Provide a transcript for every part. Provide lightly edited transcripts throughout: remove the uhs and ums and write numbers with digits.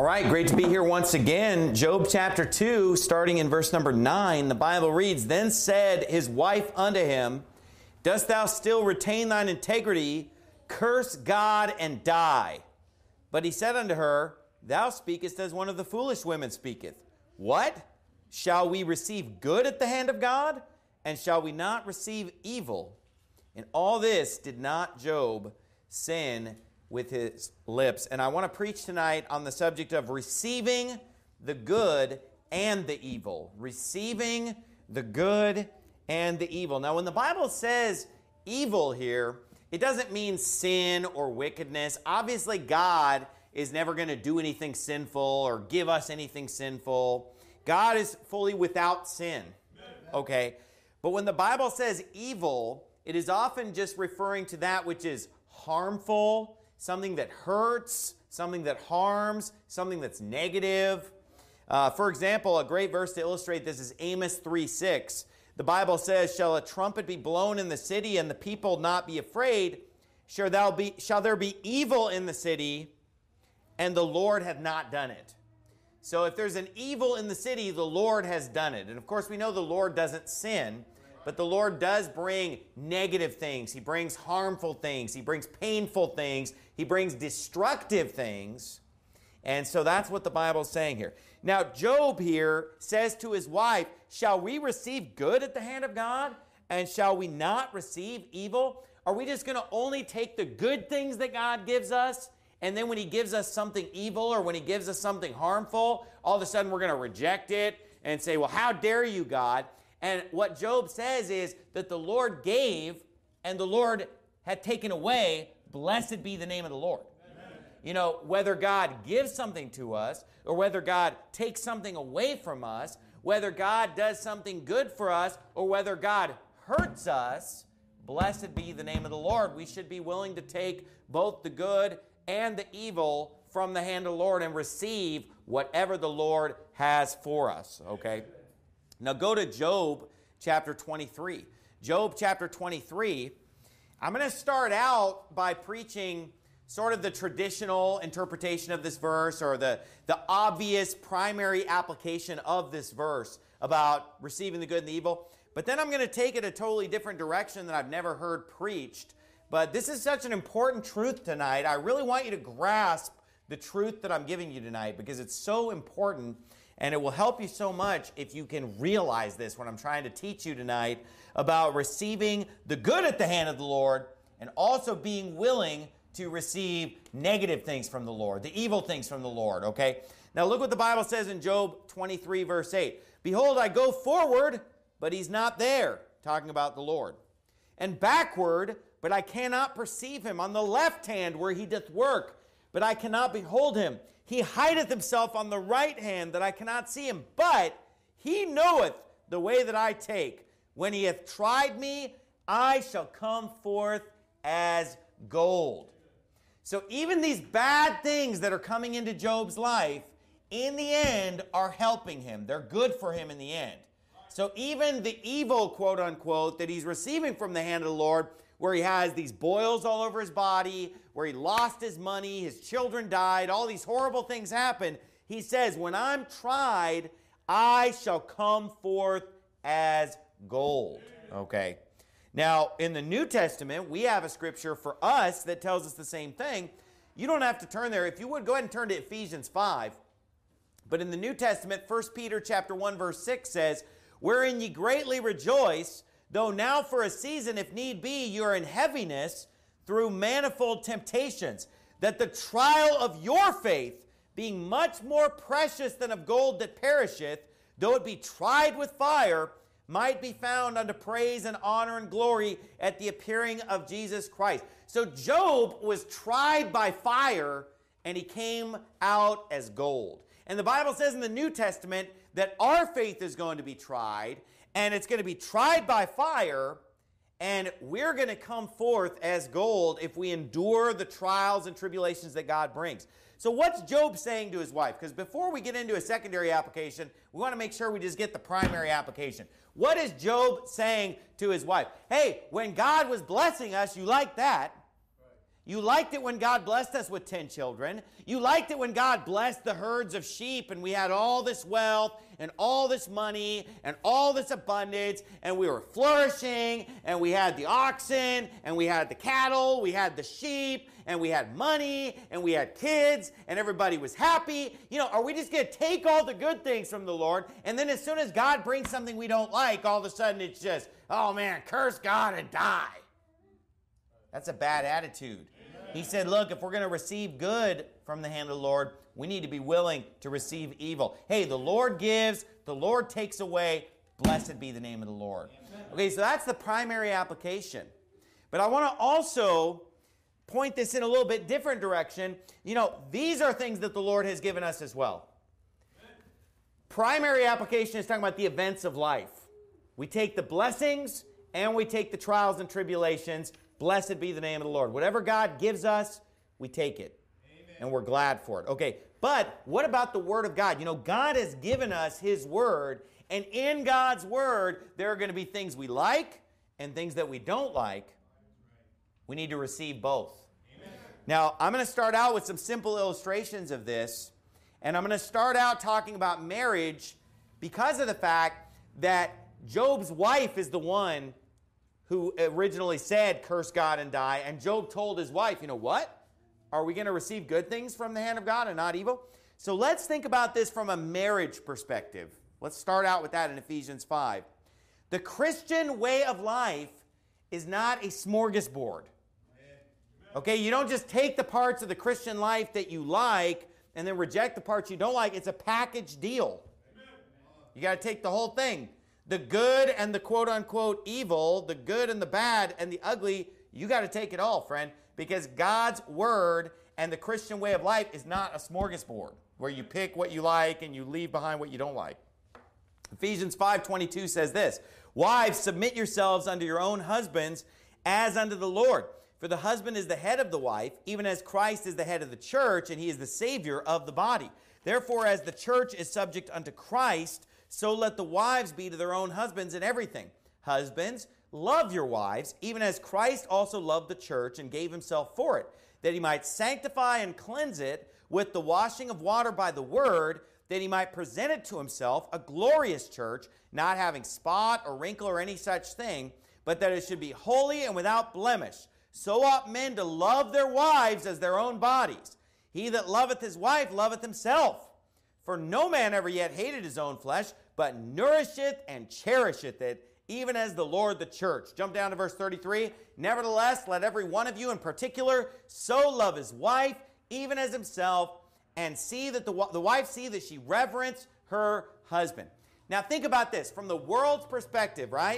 All right, great to be here once again. Job chapter 2, starting in verse number 9, the Bible reads, Then said his wife unto him, Dost thou still retain thine integrity? Curse God and die. But he said unto her, Thou speakest as one of the foolish women speaketh. What? Shall we receive good at the hand of God? And shall we not receive evil? In all this did not Job sin with his lips. And I want to preach tonight on the subject of receiving the good and the evil. Receiving the good and the evil. Now, when the Bible says evil here, it doesn't mean sin or wickedness. Obviously, God is never going to do anything sinful or give us anything sinful. God is fully without sin. Okay? But when the Bible says evil, it is often just referring to that which is harmful, something that hurts, something that harms, something that's negative. For example, a great verse to illustrate this is Amos 3:6. The Bible says, Shall a trumpet be blown in the city and the people not be afraid? Shall there be evil in the city and the Lord have not done it? So if there's an evil in the city, the Lord has done it. And of course we know the Lord doesn't sin, but the Lord does bring negative things. He brings harmful things. He brings painful things. He brings destructive things. And so that's what the Bible is saying here. Now, Job here says to his wife, Shall we receive good at the hand of God? And shall we not receive evil? Are we just going to only take the good things that God gives us? And then when he gives us something evil or when he gives us something harmful, all of a sudden we're going to reject it and say, well, how dare you, God? And what Job says is that the Lord gave and the Lord had taken away. Blessed be the name of the Lord. Amen. You know, whether God gives something to us or whether God takes something away from us, whether God does something good for us or whether God hurts us, blessed be the name of the Lord. We should be willing to take both the good and the evil from the hand of the Lord and receive whatever the Lord has for us. Okay? Now go to Job chapter 23. Job chapter 23, I'm going to start out by preaching sort of the traditional interpretation of this verse or the obvious primary application of this verse about receiving the good and the evil. But then I'm going to take it a totally different direction that I've never heard preached. But this is such an important truth tonight. I really want you to grasp the truth that I'm giving you tonight because it's so important. And it will help you so much if you can realize this, what I'm trying to teach you tonight about receiving the good at the hand of the Lord and also being willing to receive negative things from the Lord, the evil things from the Lord, okay? Now look what the Bible says in Job 23, verse 8. Behold, I go forward, but he's not there, talking about the Lord. And backward, but I cannot perceive him. On the left hand where he doth work, but I cannot behold him. He hideth himself on the right hand that I cannot see him. But he knoweth the way that I take. When he hath tried me, I shall come forth as gold. So even these bad things that are coming into Job's life, in the end, are helping him. They're good for him in the end. So even the evil, quote unquote, that he's receiving from the hand of the Lord, where he has these boils all over his body, where he lost his money, his children died, all these horrible things happened. He says, when I'm tried, I shall come forth as gold. Okay. Now, in the New Testament, we have a scripture for us that tells us the same thing. You don't have to turn there. If you would, go ahead and turn to Ephesians 5. But in the New Testament, 1 Peter chapter 1, verse 6 says, Wherein ye greatly rejoice, though now for a season, if need be, you are in heaviness through manifold temptations, that the trial of your faith, being much more precious than of gold that perisheth, though it be tried with fire, might be found unto praise and honor and glory at the appearing of Jesus Christ. So Job was tried by fire, and he came out as gold. And the Bible says in the New Testament that our faith is going to be tried, and it's going to be tried by fire, and we're going to come forth as gold if we endure the trials and tribulations that God brings. So what's Job saying to his wife? Because before we get into a secondary application, we want to make sure we just get the primary application. What is Job saying to his wife? Hey, when God was blessing us, you like that. You liked it when God blessed us with 10 children. You liked it when God blessed the herds of sheep and we had all this wealth and all this money and all this abundance and we were flourishing and we had the oxen and we had the cattle, we had the sheep and we had money and we had kids and everybody was happy. You know, are we just going to take all the good things from the Lord and then as soon as God brings something we don't like, all of a sudden it's just, oh man, curse God and die. That's a bad attitude. He said, look, if we're going to receive good from the hand of the Lord, we need to be willing to receive evil. Hey, the Lord gives, the Lord takes away. Blessed be the name of the Lord. Okay, so that's the primary application. But I want to also point this in a little bit different direction. You know, these are things that the Lord has given us as well. Primary application is talking about the events of life. We take the blessings and we take the trials and tribulations. Blessed be the name of the Lord. Whatever God gives us, we take it. Amen. And we're glad for it. Okay, but what about the Word of God? You know, God has given us His Word, and in God's Word, there are going to be things we like and things that we don't like. We need to receive both. Amen. Now, I'm going to start out with some simple illustrations of this, and I'm going to start out talking about marriage because of the fact that Job's wife is the one who originally said, curse God and die. And Job told his wife, you know what? Are we going to receive good things from the hand of God and not evil? So let's think about this from a marriage perspective. Let's start out with that in Ephesians 5. The Christian way of life is not a smorgasbord. Okay, you don't just take the parts of the Christian life that you like and then reject the parts you don't like. It's a package deal. You got to take the whole thing. The good and the quote-unquote evil, the good and the bad and the ugly, you got to take it all, friend, because God's Word and the Christian way of life is not a smorgasbord where you pick what you like and you leave behind what you don't like. Ephesians 5:22 says this, wives, submit yourselves unto your own husbands as unto the Lord. For the husband is the head of the wife, even as Christ is the head of the church, and he is the Savior of the body. Therefore, as the church is subject unto Christ, so let the wives be to their own husbands in everything. Husbands, love your wives, even as Christ also loved the church and gave himself for it, that he might sanctify and cleanse it with the washing of water by the word, that he might present it to himself, a glorious church, not having spot or wrinkle or any such thing, but that it should be holy and without blemish. So ought men to love their wives as their own bodies. He that loveth his wife loveth himself. For no man ever yet hated his own flesh, but nourisheth and cherisheth it, even as the Lord the church. Jump down to verse 33. Nevertheless, let every one of you in particular so love his wife, even as himself, and see that the wife see that she reverence her husband. Now think about this. From the world's perspective, right?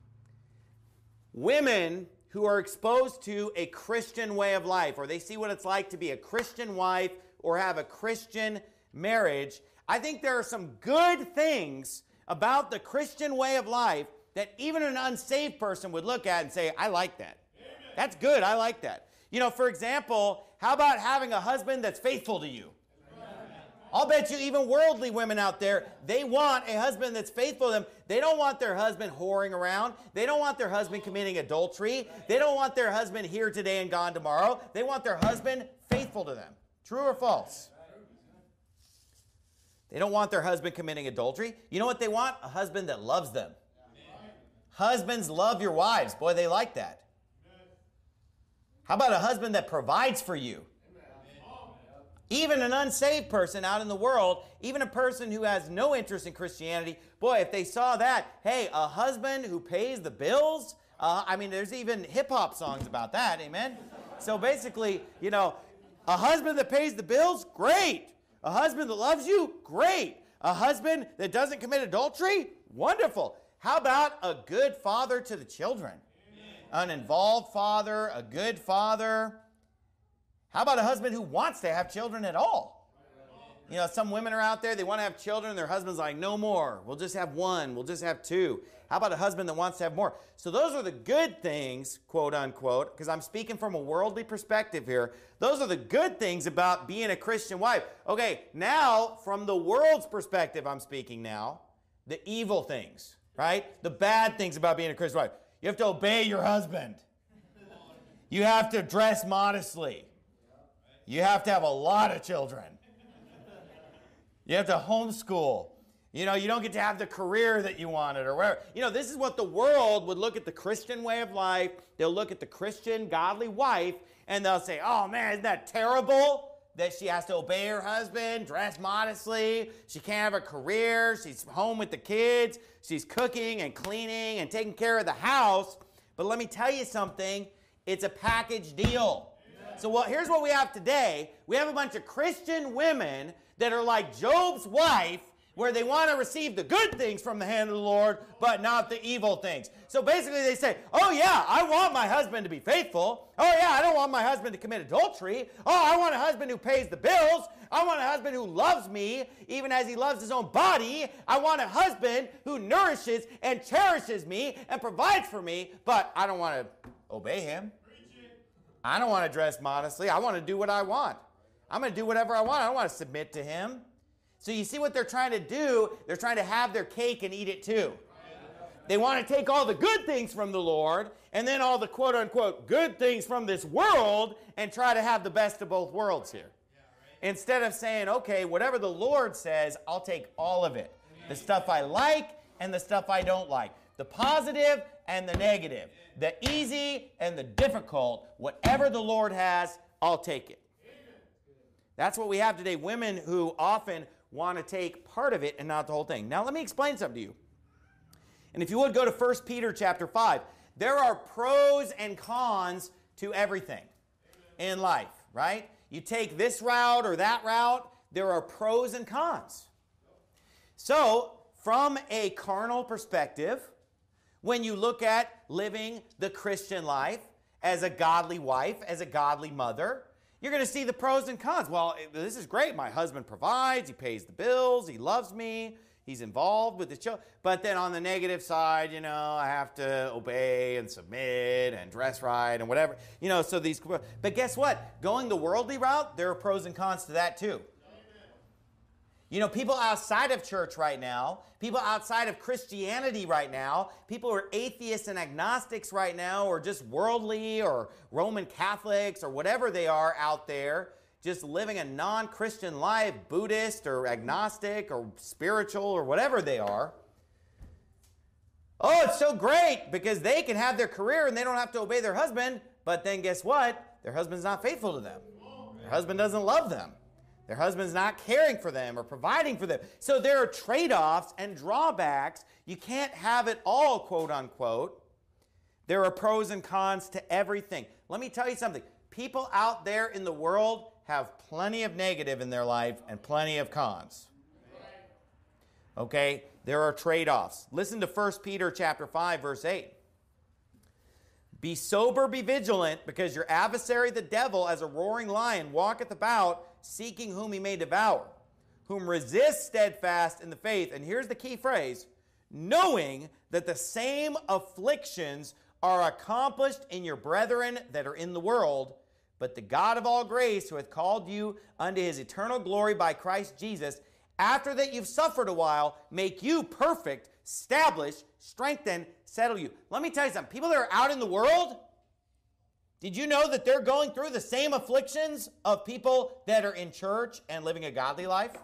Women who are exposed to a Christian way of life, or they see what it's like to be a Christian wife or have a Christian marriage, I think there are some good things about the Christian way of life that even an unsaved person would look at and say, I like that. Amen. That's good. I like that. You know, for example, how about having a husband that's faithful to you? Amen. I'll bet you even worldly women out there, they want a husband that's faithful to them. They don't want their husband whoring around. They don't want their husband committing adultery. They don't want their husband here today and gone tomorrow. They want their husband faithful to them. True or false? They don't want their husband committing adultery. You know what they want? A husband that loves them. Amen. Husbands, love your wives. Boy, they like that. Amen. How about a husband that provides for you? Amen. Even an unsaved person out in the world, even a person who has no interest in Christianity, boy, if they saw that, hey, a husband who pays the bills, there's even hip-hop songs about that, amen? So basically, you know, a husband that pays the bills, great. A husband that loves you? Great. A husband that doesn't commit adultery? Wonderful. How about a good father to the children? Amen. An involved father, a good father. How about a husband who wants to have children at all? You know, some women are out there, they want to have children, and their husband's like, no more. We'll just have one. We'll just have two. How about a husband that wants to have more? So those are the good things, quote unquote, because I'm speaking from a worldly perspective here. Those are the good things about being a Christian wife. Okay, now, from the world's perspective, I'm speaking now, the evil things, right? The bad things about being a Christian wife. You have to obey your husband. You have to dress modestly. You have to have a lot of children. You have to homeschool. You don't get to have the career that you wanted or whatever. This is what the world would look at the Christian way of life. They'll look at the Christian, godly wife, and they'll say, oh man, isn't that terrible? That she has to obey her husband, dress modestly. She can't have a career. She's home with the kids. She's cooking and cleaning and taking care of the house. But let me tell you something. It's a package deal. Amen. So here's what we have today. We have a bunch of Christian women that are like Job's wife, where they want to receive the good things from the hand of the Lord, but not the evil things. So basically they say, oh yeah, I want my husband to be faithful. Oh yeah, I don't want my husband to commit adultery. Oh, I want a husband who pays the bills. I want a husband who loves me, even as he loves his own body. I want a husband who nourishes and cherishes me and provides for me, but I don't want to obey him. I don't want to dress modestly. I want to do what I want. I'm going to do whatever I want. I don't want to submit to him. So you see what they're trying to do? They're trying to have their cake and eat it too. They want to take all the good things from the Lord and then all the quote-unquote good things from this world and try to have the best of both worlds here. Instead of saying, okay, whatever the Lord says, I'll take all of it. The stuff I like and the stuff I don't like. The positive and the negative. The easy and the difficult. Whatever the Lord has, I'll take it. That's what we have today. Women who often want to take part of it and not the whole thing. Now let me explain something to you. And if you would go to 1 Peter chapter 5. There are pros and cons to everything in life, right? You take this route or that route, there are pros and cons. So, from a carnal perspective, when you look at living the Christian life as a godly wife, as a godly mother, you're going to see the pros and cons. Well, this is great. My husband provides. He pays the bills. He loves me. He's involved with the children. But then on the negative side, I have to obey and submit and dress right and whatever. So these. But guess what? Going the worldly route, there are pros and cons to that too. People outside of church right now, people outside of Christianity right now, people who are atheists and agnostics right now, or just worldly or Roman Catholics or whatever they are out there, just living a non-Christian life, Buddhist or agnostic or spiritual or whatever they are. Oh, it's so great because they can have their career and they don't have to obey their husband. But then guess what? Their husband's not faithful to them. Their husband doesn't love them. Their husband's not caring for them or providing for them. So there are trade-offs and drawbacks. You can't have it all, quote unquote. There are pros and cons to everything. Let me tell you something. People out there in the world have plenty of negative in their life and plenty of cons. Okay? There are trade-offs. Listen to 1 Peter chapter 5, verse 8. Be sober, be vigilant, because your adversary the devil, as a roaring lion, walketh about, seeking whom he may devour, whom resist steadfast in the faith. And here's the key phrase, knowing that the same afflictions are accomplished in your brethren that are in the world, but the God of all grace, who hath called you unto his eternal glory by Christ Jesus, after that you've suffered a while, make you perfect, establish, strengthen, settle you. Let me tell you something. People that are out in the world, did you know that they're going through the same afflictions of people that are in church and living a godly life?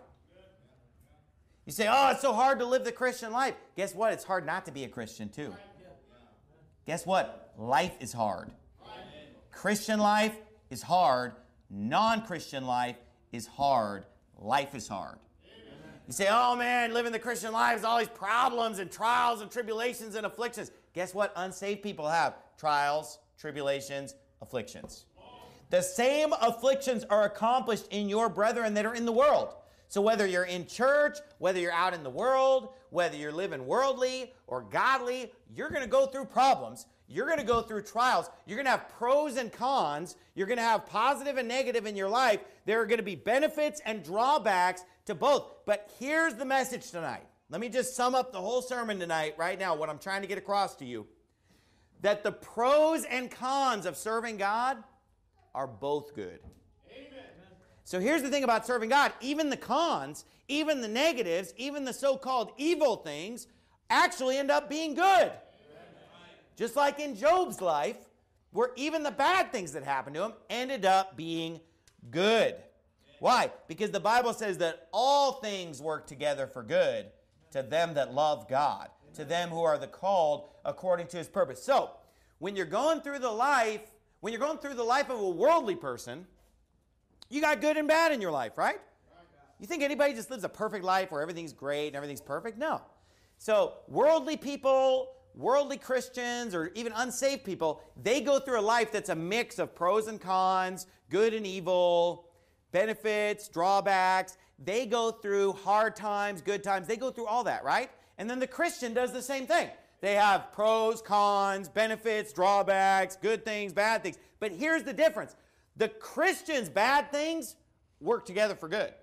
You say, oh, it's so hard to live the Christian life. Guess what? It's hard not to be a Christian too. Guess what? Life is hard. Christian life is hard. Non-Christian life is hard. Life is hard. You say, oh man, living the Christian life is all these problems and trials and tribulations and afflictions. Guess what unsaved people have? Trials, tribulations, afflictions. The same afflictions are accomplished in your brethren that are in the world. So whether you're in church, whether you're out in the world, whether you're living worldly or godly, you're going to go through problems. You're going to go through trials. You're going to have pros and cons. You're going to have positive and negative in your life. There are going to be benefits and drawbacks to both. But here's the message tonight. Let me just sum up the whole sermon tonight, right now, what I'm trying to get across to you. That the pros and cons of serving God are both good. Amen. So here's the thing about serving God. Even the cons, even the negatives, even the so-called evil things actually end up being good. Just like in Job's life, where even the bad things that happened to him ended up being good. Why? Because the Bible says that all things work together for good to them that love God, to them who are the called according to his purpose. So, when you're going through the life of a worldly person, you got good and bad in your life, right? You think anybody just lives a perfect life where everything's great and everything's perfect? No. So, worldly people, worldly Christians, or even unsaved people, they go through a life that's a mix of pros and cons, good and evil, benefits, drawbacks. They go through hard times, good times. They go through all that, right? And then the Christian does the same thing. They have pros, cons, benefits, drawbacks, good things, bad things. But here's the difference. The Christian's bad things work together for good.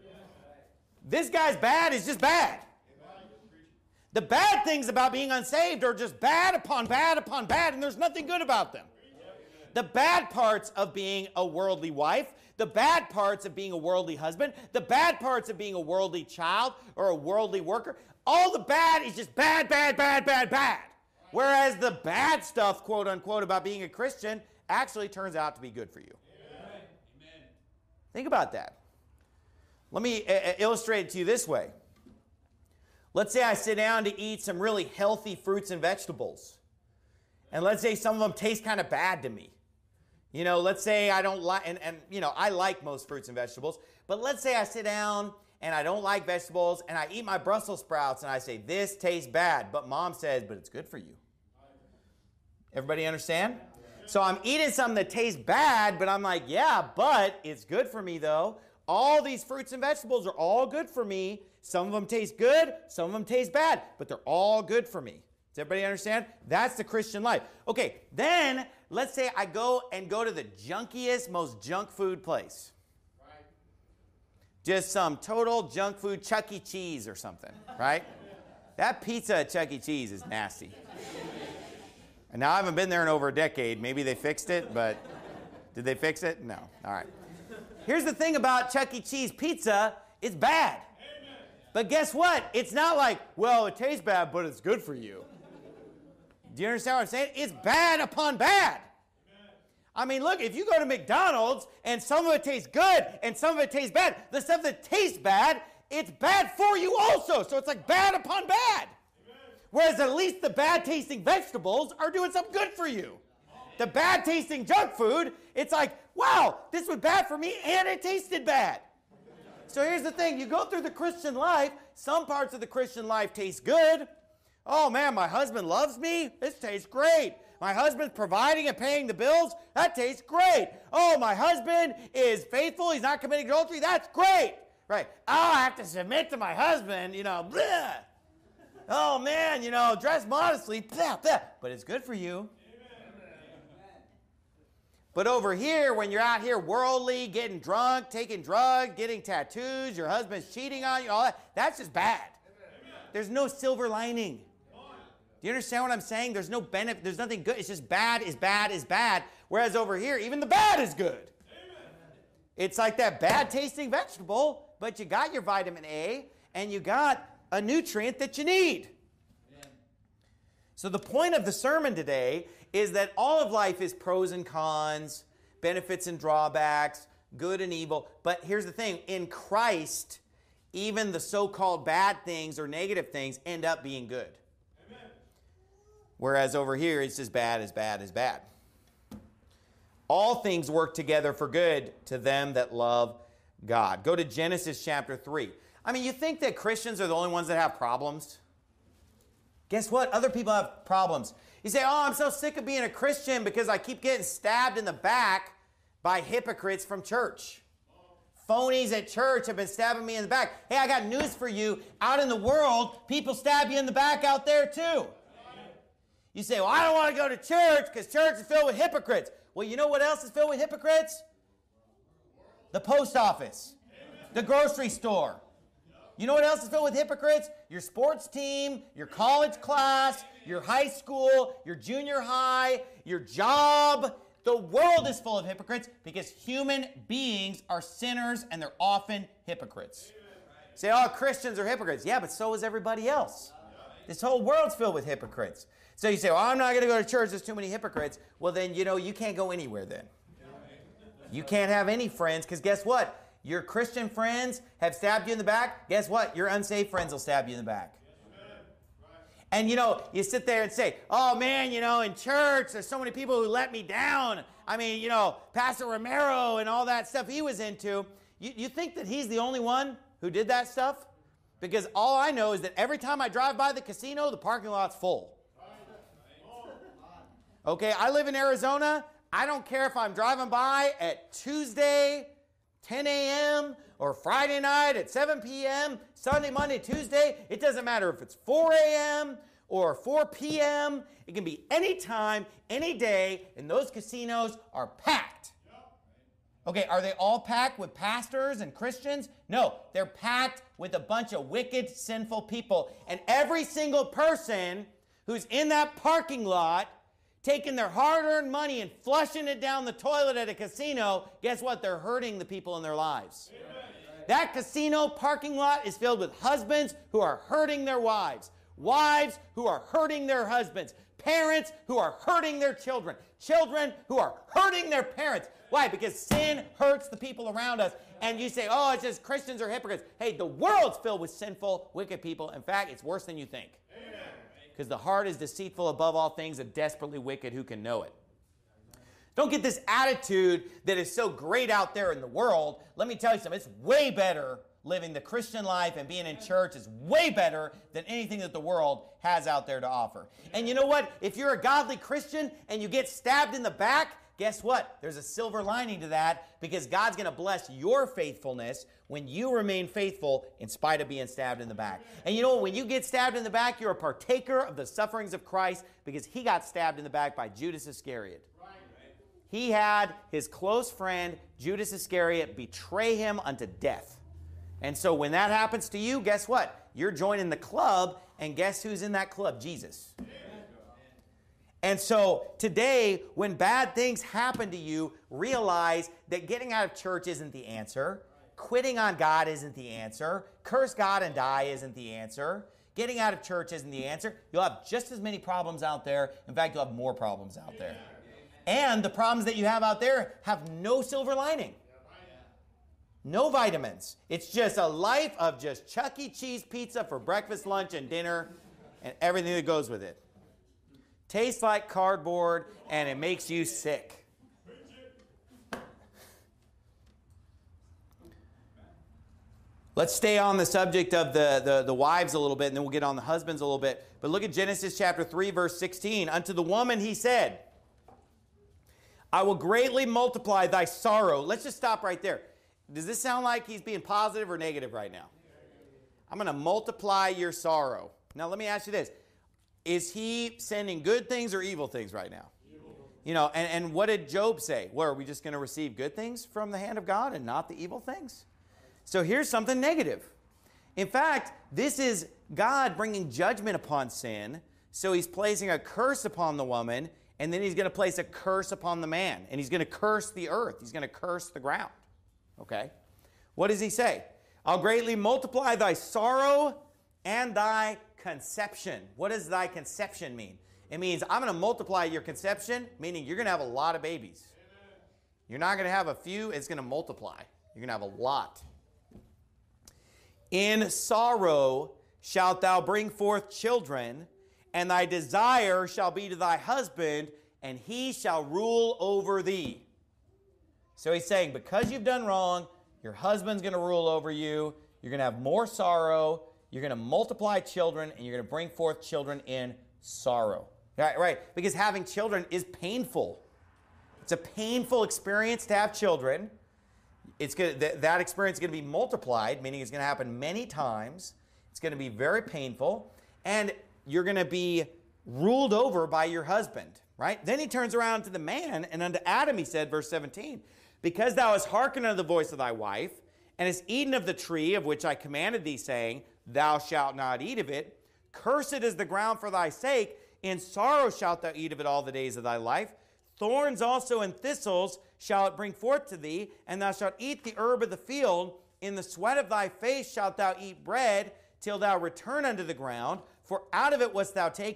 This guy's bad is just bad. The bad things about being unsaved are just bad upon bad upon bad, and there's nothing good about them. The bad parts of being a worldly wife, the bad parts of being a worldly husband, the bad parts of being a worldly child or a worldly worker, all the bad is just bad, bad, bad, bad, bad. Whereas the bad stuff, quote unquote, about being a Christian actually turns out to be good for you. Amen. Think about that. Let me illustrate it to you this way. Let's say I sit down to eat some really healthy fruits and vegetables. And let's say some of them taste kind of bad to me. You know, let's say I don't like, and you know, I like most fruits and vegetables, but let's say I sit down and I don't like vegetables and I eat my Brussels sprouts and I say, this tastes bad, but mom says, but it's good for you. Everybody understand? So I'm eating something that tastes bad, but I'm like, yeah, but it's good for me though. All these fruits and vegetables are all good for me. Some of them taste good, some of them taste bad, but they're all good for me. Does everybody understand? That's the Christian life. Okay, then let's say I go to the junkiest, most junk food place. Right. Just some total junk food, Chuck E. Cheese or something, right? That pizza at Chuck E. Cheese is nasty. And now I haven't been there in over a decade. Maybe they fixed it, but did they fix it? No. All right. Here's the thing about Chuck E. Cheese pizza, it's bad. Amen. But guess what? It's not like, well, it tastes bad, but it's good for you. Do you understand what I'm saying? It's bad upon bad. Amen. I mean, look, if you go to McDonald's and some of it tastes good and some of it tastes bad, the stuff that tastes bad, it's bad for you also. So it's like bad upon bad. Amen. Whereas at least the bad tasting vegetables are doing something good for you. The bad tasting junk food, it's like, wow, this was bad for me and it tasted bad. So here's the thing. You go through the Christian life. Some parts of the Christian life taste good. Oh man, my husband loves me. This tastes great. My husband's providing and paying the bills. That tastes great. Oh, my husband is faithful. He's not committing adultery. That's great. Right. Oh, I have to submit to my husband, you know. Blah. Oh man, you know, dress modestly. Blah, blah. But it's good for you. But over here, when you're out here worldly, getting drunk, taking drugs, getting tattoos, your husband's cheating on you, all that, that's just bad. Amen. There's no silver lining. Do you understand what I'm saying? There's no benefit. There's nothing good. It's just bad is bad is bad. Whereas over here, even the bad is good. Amen. It's like that bad tasting vegetable, but you got your vitamin A and you got a nutrient that you need. Amen. So the point of the sermon today is that all of life is pros and cons, benefits and drawbacks, good and evil. But here's the thing. In Christ, even the so-called bad things or negative things end up being good. Amen. Whereas over here, it's just bad is bad is bad. All things work together for good to them that love God. Go to Genesis chapter 3. I mean, you think that Christians are the only ones that have problems? Guess what? Other people have problems. You say, oh, I'm so sick of being a Christian because I keep getting stabbed in the back by hypocrites from church. Phonies at church have been stabbing me in the back. Hey, I got news for you. Out in the world, people stab you in the back out there too. You say, well, I don't want to go to church because church is filled with hypocrites. Well, you know what else is filled with hypocrites? The post office, the grocery store. You know what else is filled with hypocrites? Your sports team, your college class, your high school, your junior high, your job. The world is full of hypocrites because human beings are sinners and they're often hypocrites. Say, oh, Christians are hypocrites. Yeah, but so is everybody else. This whole world's filled with hypocrites. So you say, well, I'm not going to go to church. There's too many hypocrites. Well, then, you can't go anywhere then. You can't have any friends because guess what? Your Christian friends have stabbed you in the back. Guess what? Your unsaved friends will stab you in the back. And, you sit there and say, oh, man, in church, there's so many people who let me down. I mean, Pastor Romero and all that stuff he was into. You think that he's the only one who did that stuff? Because all I know is that every time I drive by the casino, the parking lot's full. Okay, I live in Arizona. I don't care if I'm driving by at Tuesday, 10 a.m., or Friday night at 7 p.m., Sunday, Monday, Tuesday. It doesn't matter if it's 4 a.m. or 4 p.m. It can be any time, any day, and those casinos are packed. Okay, are they all packed with pastors and Christians? No, they're packed with a bunch of wicked, sinful people. And every single person who's in that parking lot taking their hard-earned money and flushing it down the toilet at a casino, guess what? They're hurting the people in their lives. Amen. That casino parking lot is filled with husbands who are hurting their wives, wives who are hurting their husbands, parents who are hurting their children, children who are hurting their parents. Why? Because sin hurts the people around us. And you say, oh, it's just Christians are hypocrites. Hey, the world's filled with sinful, wicked people. In fact, it's worse than you think. Amen. Because the heart is deceitful above all things and desperately wicked. Who can know it? Don't get this attitude that is so great out there in the world. Let me tell you something. It's way better living the Christian life and being in church is way better than anything that the world has out there to offer. And you know what? If you're a godly Christian and you get stabbed in the back, guess what? There's a silver lining to that because God's going to bless your faithfulness when you remain faithful in spite of being stabbed in the back. And you know what? When you get stabbed in the back, you're a partaker of the sufferings of Christ because he got stabbed in the back by Judas Iscariot. He had his close friend, Judas Iscariot, betray him unto death. And so when that happens to you, guess what? You're joining the club, and guess who's in that club? Jesus. And so today, when bad things happen to you, realize that getting out of church isn't the answer. Quitting on God isn't the answer. Curse God and die isn't the answer. Getting out of church isn't the answer. You'll have just as many problems out there. In fact, you'll have more problems out there. And the problems that you have out there have no silver lining. No vitamins. It's just a life of just Chuck E. Cheese pizza for breakfast, lunch, and dinner, and everything that goes with it. Tastes like cardboard, and it makes you sick. Let's stay on the subject of the wives a little bit, and then we'll get on the husbands a little bit. But look at Genesis chapter 3, verse 16. Unto the woman he said, I will greatly multiply thy sorrow. Let's just stop right there. Does this sound like he's being positive or negative right now? I'm going to multiply your sorrow. Now, let me ask you this. Is he sending good things or evil things right now? Evil. And what did Job say? Well, are we just going to receive good things from the hand of God and not the evil things? So here's something negative. In fact, this is God bringing judgment upon sin. So he's placing a curse upon the woman, and then he's going to place a curse upon the man. And he's going to curse the earth. He's going to curse the ground. Okay? What does he say? I'll greatly multiply thy sorrow and thy conception. What does thy conception mean? It means I'm going to multiply your conception, meaning you're going to have a lot of babies. You're not going to have a few. It's going to multiply. You're going to have a lot. In sorrow shalt thou bring forth children, and thy desire shall be to thy husband, and he shall rule over thee. So he's saying, because you've done wrong, your husband's going to rule over you. You're going to have more sorrow. You're going to multiply children, and you're going to bring forth children in sorrow. Right? Because having children is painful. It's a painful experience to have children. That experience is going to be multiplied, meaning it's going to happen many times. It's going to be very painful. And you're going to be ruled over by your husband. Right? Then he turns around to the man, and unto Adam he said, verse 17, because thou hast hearkened unto the voice of thy wife, and hast eaten of the tree of which I commanded thee, saying, thou shalt not eat of it, cursed is the ground for thy sake, in sorrow shalt thou eat of it all the days of thy life. Thorns also and thistles shall it bring forth to thee, and thou shalt eat the herb of the field. In the sweat of thy face shalt thou eat bread, till thou return unto the ground, for out of it wast thou taken, for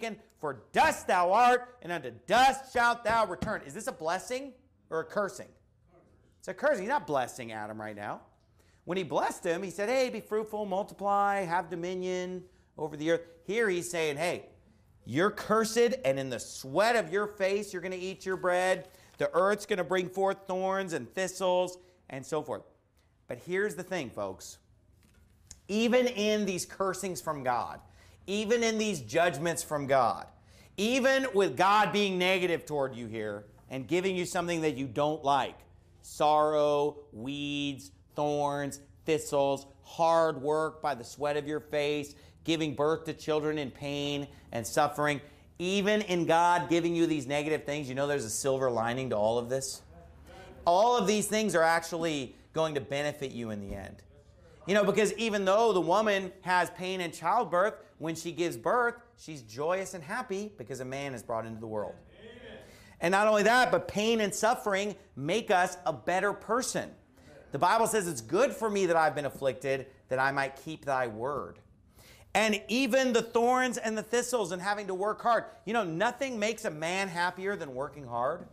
For dust thou art, and unto dust shalt thou return. Is this a blessing or a cursing? It's a cursing. He's not blessing Adam right now. When he blessed him, he said, hey, be fruitful, multiply, have dominion over the earth. Here he's saying, hey, you're cursed, and in the sweat of your face you're going to eat your bread. The earth's going to bring forth thorns and thistles and so forth. But here's the thing, folks. Even in these cursings from God, even in these judgments from God, even with God being negative toward you here and giving you something that you don't like, sorrow, weeds, thorns, thistles, hard work by the sweat of your face, giving birth to children in pain and suffering, even in God giving you these negative things, you know there's a silver lining to all of this? All of these things are actually going to benefit you in the end. You know, because even though the woman has pain in childbirth, when she gives birth, she's joyous and happy because a man is brought into the world. Amen. And not only that, but pain and suffering make us a better person. The Bible says it's good for me that I've been afflicted, that I might keep thy word. And even the thorns and the thistles and having to work hard. You know, nothing makes a man happier than working hard.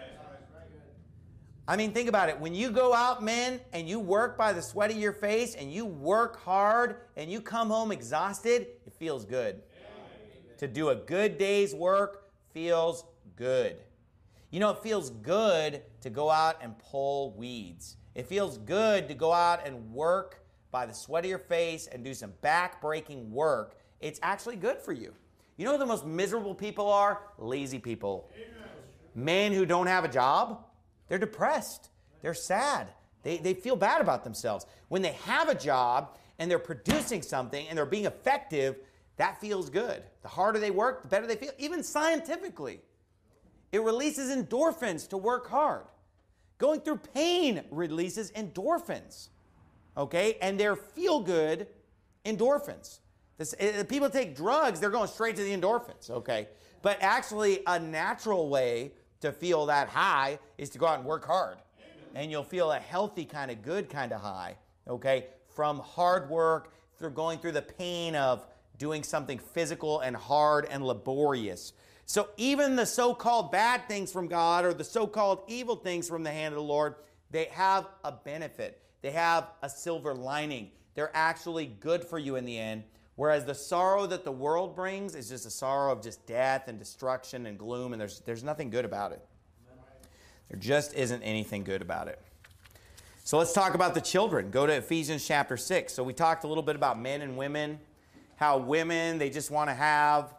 I mean, think about it. When you go out, men, and you work by the sweat of your face, and you work hard, and you come home exhausted, it feels good. Amen. To do a good day's work feels good. You know, it feels good to go out and pull weeds. It feels good to go out and work by the sweat of your face and do some back-breaking work. It's actually good for you. You know who the most miserable people are? Lazy people. Amen. Men who don't have a job. They're depressed. They're sad. They feel bad about themselves. When they have a job and they're producing something and they're being effective, that feels good. The harder they work, the better they feel. Even scientifically, it releases endorphins to work hard. Going through pain releases endorphins, okay? And they're feel-good endorphins. People take drugs, they're going straight to the endorphins, okay? But actually, a natural way to feel that high is to go out and work hard. And you'll feel a healthy kind of good kind of high, okay? From hard work, through going through the pain of doing something physical and hard and laborious. So even the so-called bad things from God or the so-called evil things from the hand of the Lord, they have a benefit. They have a silver lining. They're actually good for you in the end. Whereas the sorrow that the world brings is just a sorrow of just death and destruction and gloom, and there's nothing good about it. There just isn't anything good about it. So let's talk about the children. Go to Ephesians chapter 6. So we talked a little bit about men and women, how women, they just want to have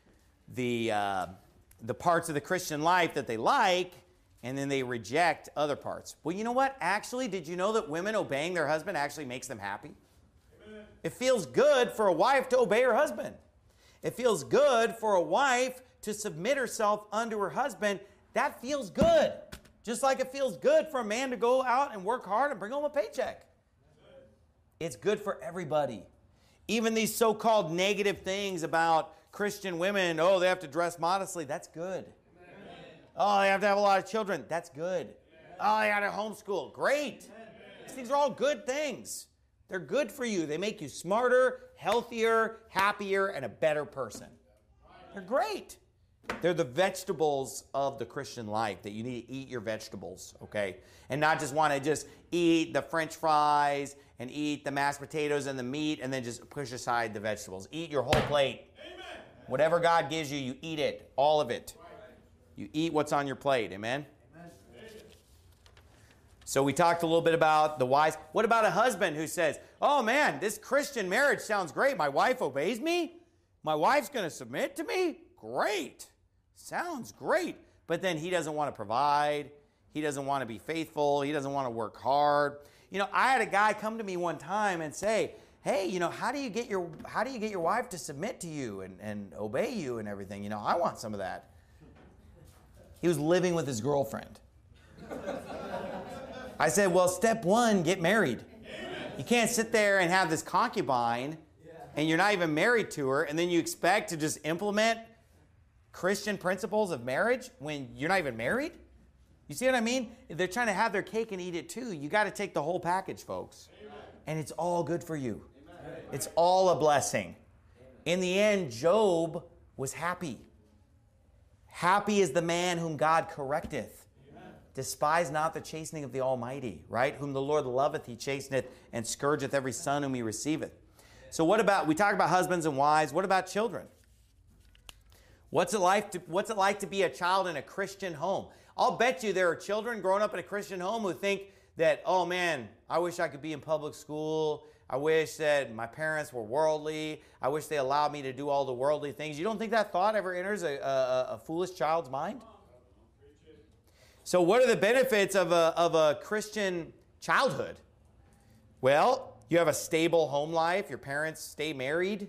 the parts of the Christian life that they like, and then they reject other parts. Well, you know what? Actually, did you know that women obeying their husband actually makes them happy? It feels good for a wife to obey her husband. It feels good for a wife to submit herself unto her husband. That feels good. Just like it feels good for a man to go out and work hard and bring home a paycheck. It's good for everybody. Even these so-called negative things about Christian women, oh, they have to dress modestly. That's good. Amen. Oh, they have to have a lot of children. That's good. Amen. Oh, they got to homeschool. Great. Amen. These things are all good things. They're good for you. They make you smarter, healthier, happier, and a better person. They're great. They're the vegetables of the Christian life that you need to eat your vegetables, okay? And not just want to just eat the French fries and eat the mashed potatoes and the meat and then just push aside the vegetables. Eat your whole plate. Amen. Whatever God gives you, you eat it, all of it. You eat what's on your plate, amen? So we talked a little bit about the wives. What about a husband who says, oh man, this Christian marriage sounds great. My wife obeys me. My wife's going to submit to me. Great. Sounds great. But then he doesn't want to provide. He doesn't want to be faithful. He doesn't want to work hard. You know, I had a guy come to me one time and say, hey, you know, how do you get your wife to submit to you and obey you and everything? You know, I want some of that. He was living with his girlfriend. I said, well, step one, get married. You can't sit there and have this concubine and you're not even married to her and then you expect to just implement Christian principles of marriage when you're not even married? You see what I mean? They're trying to have their cake and eat it too. You got to take the whole package, folks. And it's all good for you. It's all a blessing. In the end, Job was happy. Happy is the man whom God correcteth. Despise not the chastening of the Almighty, right? Whom the Lord loveth, he chasteneth, and scourgeth every son whom he receiveth. So what about, we talk about husbands and wives, what about children? What's it like to be a child in a Christian home? I'll bet you there are children growing up in a Christian home who think that, oh man, I wish I could be in public school. I wish that my parents were worldly. I wish they allowed me to do all the worldly things. You don't think that thought ever enters a foolish child's mind? So what are the benefits of a Christian childhood? Well, you have a stable home life. Your parents stay married.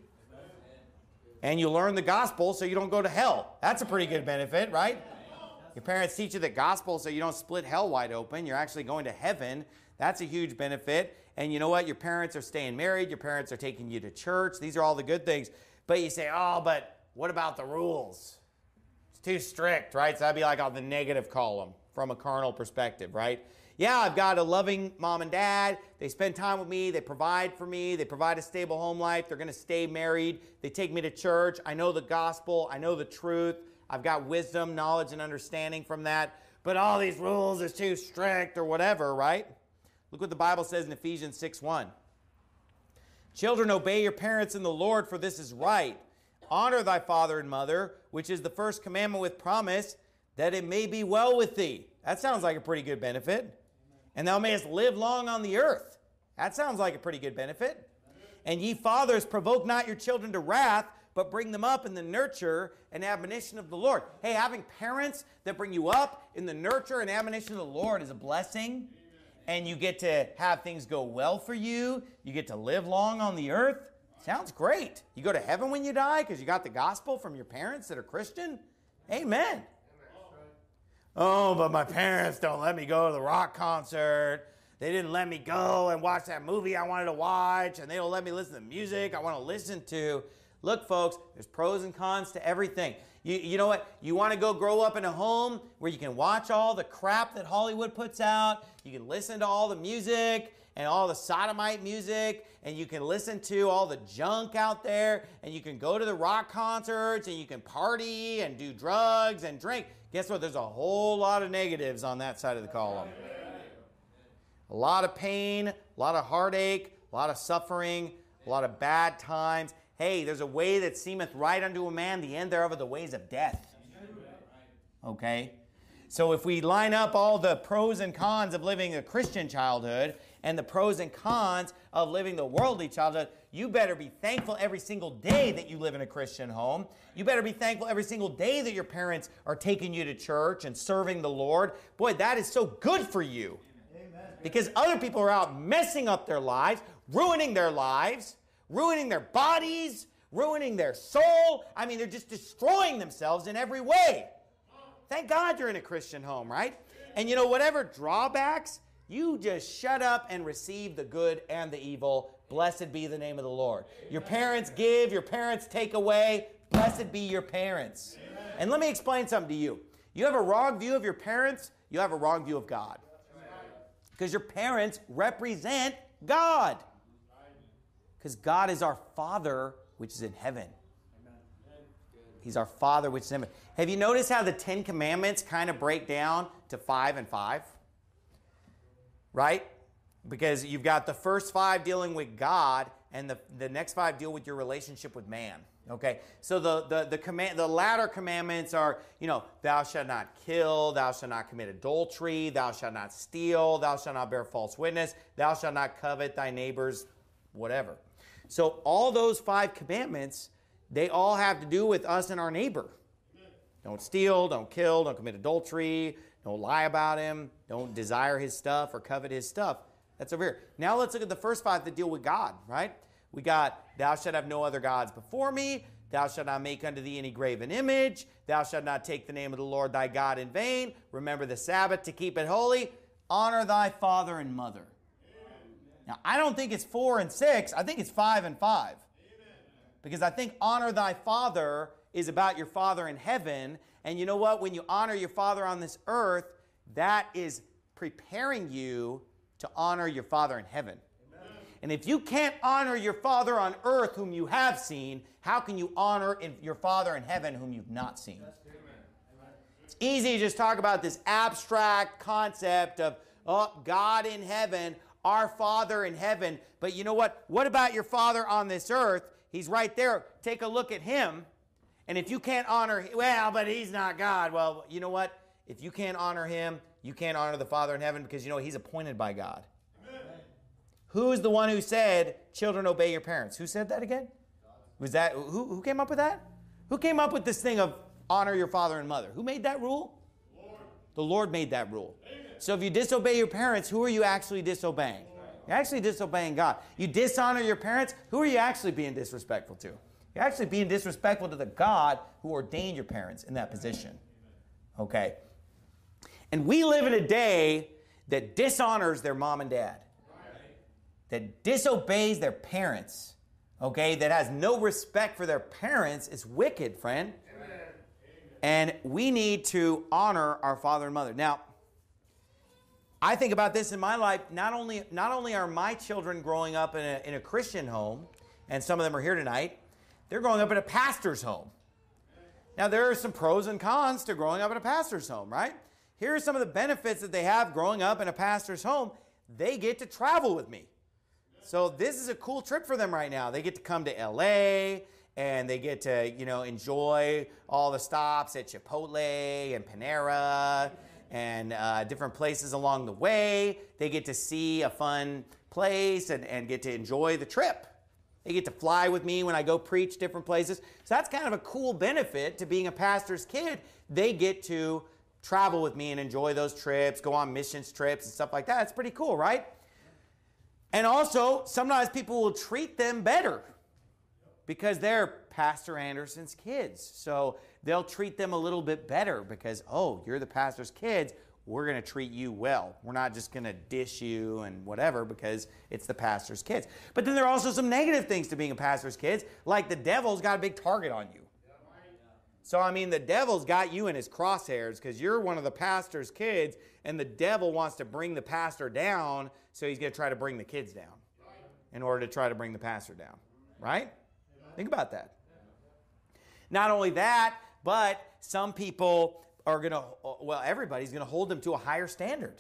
And you learn the gospel so you don't go to hell. That's a pretty good benefit, right? Your parents teach you the gospel so you don't split hell wide open. You're actually going to heaven. That's a huge benefit. And you know what? Your parents are staying married. Your parents are taking you to church. These are all the good things. But you say, oh, but what about the rules? It's too strict, right? So that'd be like on the negative column from a carnal perspective, right? Yeah, I've got a loving mom and dad. They spend time with me. They provide for me. They provide a stable home life. They're going to stay married. They take me to church. I know the gospel. I know the truth. I've got wisdom, knowledge, and understanding from that. But all these rules are too strict or whatever, right? Look what the Bible says in Ephesians 6:1. Children, obey your parents in the Lord, for this is right. Honor thy father and mother, which is the first commandment with promise, that it may be well with thee. That sounds like a pretty good benefit. And thou mayest live long on the earth. That sounds like a pretty good benefit. And ye fathers, provoke not your children to wrath, but bring them up in the nurture and admonition of the Lord. Hey, having parents that bring you up in the nurture and admonition of the Lord is a blessing. And you get to have things go well for you. You get to live long on the earth. Sounds great. You go to heaven when you die because you got the gospel from your parents that are Christian. Amen. Oh, but my parents don't let me go to the rock concert. They didn't let me go and watch that movie I wanted to watch. And they don't let me listen to music I want to listen to. Look, folks, there's pros and cons to everything. You know what? You want to go grow up in a home where you can watch all the crap that Hollywood puts out. You can listen to all the music and all the sodomite music. And you can listen to all the junk out there. And you can go to the rock concerts. And you can party and do drugs and drink. Guess what? There's a whole lot of negatives on that side of the column. A lot of pain, a lot of heartache, a lot of suffering, a lot of bad times. Hey, there's a way that seemeth right unto a man, the end thereof are the ways of death. Okay? So if we line up all the pros and cons of living a Christian childhood and the pros and cons of living the worldly childhood, you better be thankful every single day that you live in a Christian home. You better be thankful every single day that your parents are taking you to church and serving the Lord. Boy, that is so good for you. Because other people are out messing up their lives, ruining their bodies, ruining their soul. I mean, they're just destroying themselves in every way. Thank God you're in a Christian home, right? And you know, whatever drawbacks, you just shut up and receive the good and the evil. Blessed be the name of the Lord. Your parents give, your parents take away. Blessed be your parents. And let me explain something to you. You have a wrong view of your parents, you have a wrong view of God. Because your parents represent God. Because God is our Father, which is in heaven. He's our Father, which is in heaven. Have you noticed how the 10 Commandments kind of break down to 5 and 5? Right? Because you've got the first 5 dealing with God, and the next 5 deal with your relationship with man. Okay? So the latter commandments are, you know, thou shalt not kill, thou shalt not commit adultery, thou shalt not steal, thou shalt not bear false witness, thou shalt not covet thy neighbor's whatever. So all those 5 commandments, they all have to do with us and our neighbor. Don't steal, don't kill, don't commit adultery, don't lie about him, don't desire his stuff or covet his stuff. That's over here. Now let's look at the first 5 that deal with God, right? We got, thou shalt have no other gods before me, thou shalt not make unto thee any graven image, thou shalt not take the name of the Lord thy God in vain, remember the Sabbath to keep it holy, honor thy father and mother. Now, I don't think it's 4 and 6. I think it's 5 and 5. Amen. Because I think honor thy father is about your father in heaven. And you know what? When you honor your father on this earth, that is preparing you to honor your father in heaven. Amen. And if you can't honor your father on earth whom you have seen, how can you honor your father in heaven whom you've not seen? It's easy to just talk about this abstract concept of, oh, God in heaven, our Father in heaven. But you know what? What about your Father on this earth? He's right there. Take a look at him. And if you can't honor, well, but he's not God. Well, you know what? If you can't honor him, you can't honor the Father in heaven because you know he's appointed by God. Amen. Who's the one who said, children, obey your parents? Who said that again? Was that, who came up with that? Who came up with this thing of honor your father and mother? Who made that rule? Lord. The Lord made that rule. Amen. So if you disobey your parents, who are you actually disobeying? You're actually disobeying God. You dishonor your parents, who are you actually being disrespectful to? You're actually being disrespectful to the God who ordained your parents in that position. Okay? And we live in a day that dishonors their mom and dad. That disobeys their parents. Okay? That has no respect for their parents is wicked, friend. Amen. And we need to honor our father and mother. Now, I think about this in my life. Not only are my children growing up in a Christian home, and some of them are here tonight, they're growing up in a pastor's home. Now, there are some pros and cons to growing up in a pastor's home, right? Here are some of the benefits that they have growing up in a pastor's home. They get to travel with me. So this is a cool trip for them right now. They get to come to LA, and they get to, enjoy all the stops at Chipotle and Panera and different places along the way. They get to see a fun place and get to enjoy the trip. They get to fly with me when I go preach different places. So that's kind of a cool benefit to being a pastor's kid. They get to travel with me and enjoy those trips, go on missions trips and stuff like that. It's pretty cool, right? And also, sometimes people will treat them better because they're Pastor Anderson's kids. So they'll treat them a little bit better because, oh, you're the pastor's kids. We're going to treat you well. We're not just going to dish you and whatever because it's the pastor's kids. But then there are also some negative things to being a pastor's kids, like the devil's got a big target on you. So, the devil's got you in his crosshairs because you're one of the pastor's kids, and the devil wants to bring the pastor down, so he's going to try to bring the kids down in order to try to bring the pastor down. Right? Think about that. Not only that, but some people are going to, everybody's going to hold them to a higher standard.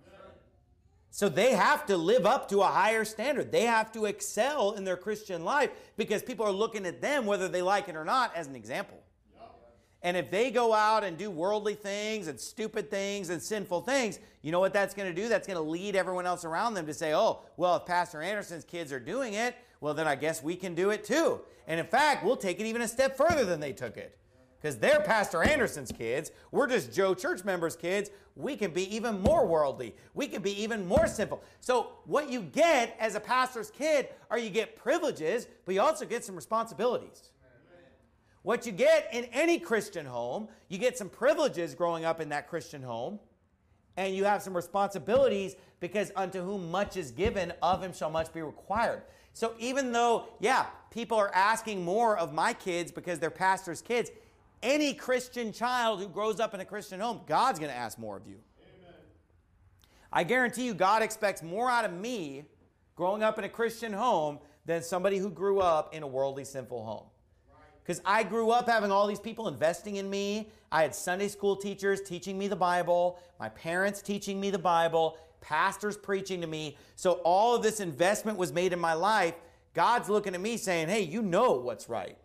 So they have to live up to a higher standard. They have to excel in their Christian life because people are looking at them, whether they like it or not, as an example. And if they go out and do worldly things and stupid things and sinful things, you know what that's going to do? That's going to lead everyone else around them to say, oh, well, if Pastor Anderson's kids are doing it, well, then I guess we can do it too. And in fact, we'll take it even a step further than they took it. Because they're Pastor Anderson's kids. We're just Joe church members' kids. We can be even more worldly. We can be even more sinful. So what you get as a pastor's kid are you get privileges, but you also get some responsibilities. What you get in any Christian home, you get some privileges growing up in that Christian home, and you have some responsibilities because unto whom much is given, of him shall much be required. So even though, people are asking more of my kids because they're pastor's kids, any Christian child who grows up in a Christian home, God's going to ask more of you. Amen. I guarantee you God expects more out of me growing up in a Christian home than somebody who grew up in a worldly, sinful home. Because I grew up having all these people investing in me. I had Sunday school teachers teaching me the Bible, my parents teaching me the Bible, pastors preaching to me. So all of this investment was made in my life. God's looking at me saying, hey, you know what's right.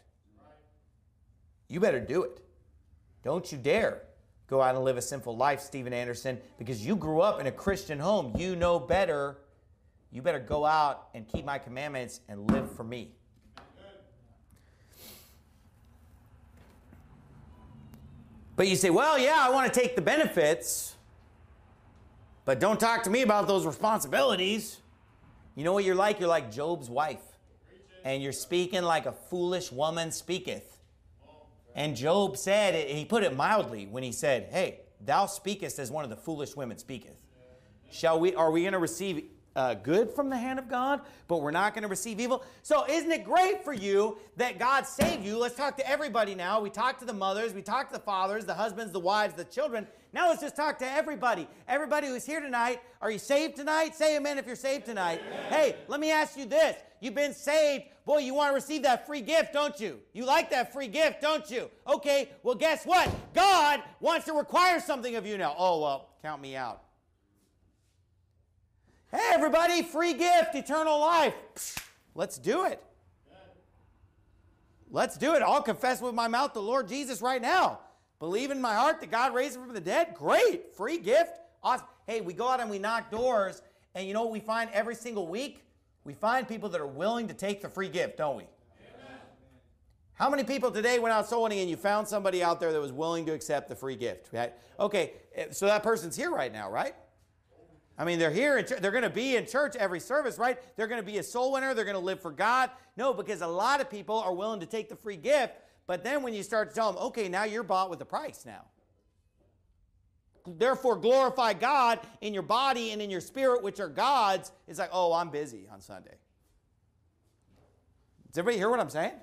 You better do it. Don't you dare go out and live a sinful life, Steven Anderson, because you grew up in a Christian home. You know better. You better go out and keep my commandments and live for me. But you say, well, I want to take the benefits, but don't talk to me about those responsibilities. You know what you're like? You're like Job's wife. And you're speaking like a foolish woman speaketh. And Job said, he put it mildly when he said, hey, thou speakest as one of the foolish women speaketh. Are we going to receive good from the hand of God, but we're not going to receive evil. So isn't it great for you that God saved you? Let's talk to everybody now. We talked to the mothers, we talked to the fathers, the husbands, the wives, the children. Now let's just talk to everybody. Everybody who's here tonight, are you saved tonight? Say amen if you're saved tonight. Amen. Hey, let me ask you this. You've been saved. Boy, you want to receive that free gift, don't you? You like that free gift, don't you? Okay, well, guess what? God wants to require something of you now. Oh, well, count me out. Hey, everybody, free gift, eternal life. Psh, let's do it. Let's do it. I'll confess with my mouth the Lord Jesus right now. Believe in my heart that God raised him from the dead. Great. Free gift. Awesome. Hey, we go out and we knock doors, and you know what we find every single week? We find people that are willing to take the free gift, don't we? Amen. How many people today went out soul winning and you found somebody out there that was willing to accept the free gift? Right? Okay, so that person's here right now, right? I mean, they're here, they're going to be in church every service, right? They're going to be a soul winner. They're going to live for God. No, because a lot of people are willing to take the free gift. But then when you start to tell them, okay, now you're bought with a price now. Therefore, glorify God in your body and in your spirit, which are God's. It's like, oh, I'm busy on Sunday. Does everybody hear what I'm saying?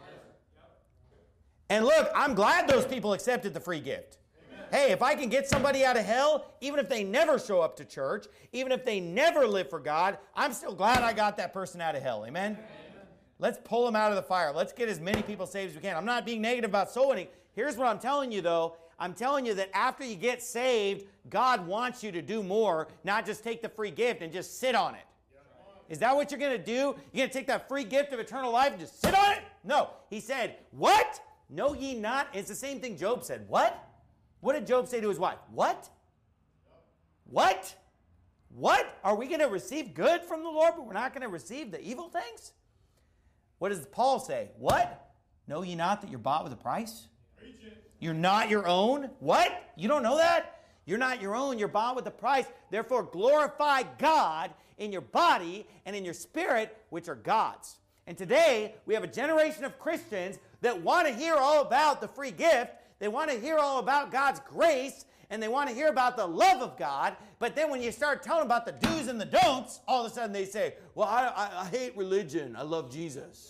And look, I'm glad those people accepted the free gift. Hey, if I can get somebody out of hell, even if they never show up to church, even if they never live for God, I'm still glad I got that person out of hell. Amen? Amen. Let's pull them out of the fire. Let's get as many people saved as we can. I'm not being negative about soul winning. Here's what I'm telling you, though. I'm telling you that after you get saved, God wants you to do more, not just take the free gift and just sit on it. Is that what you're going to do? You're going to take that free gift of eternal life and just sit on it? No. He said, what? Know ye not? It's the same thing Job said. What? What did Job say to his wife? What? What? What? Are we going to receive good from the Lord, but we're not going to receive the evil things? What does Paul say? What? Know ye not that you're bought with a price? You're not your own? What? You don't know that? You're not your own. You're bought with a price. Therefore, glorify God in your body and in your spirit, which are God's. And today, we have a generation of Christians that want to hear all about the free gift. They want to hear all about God's grace, and they want to hear about the love of God. But then when you start telling about the do's and the don'ts, all of a sudden they say, well, I hate religion. I love Jesus.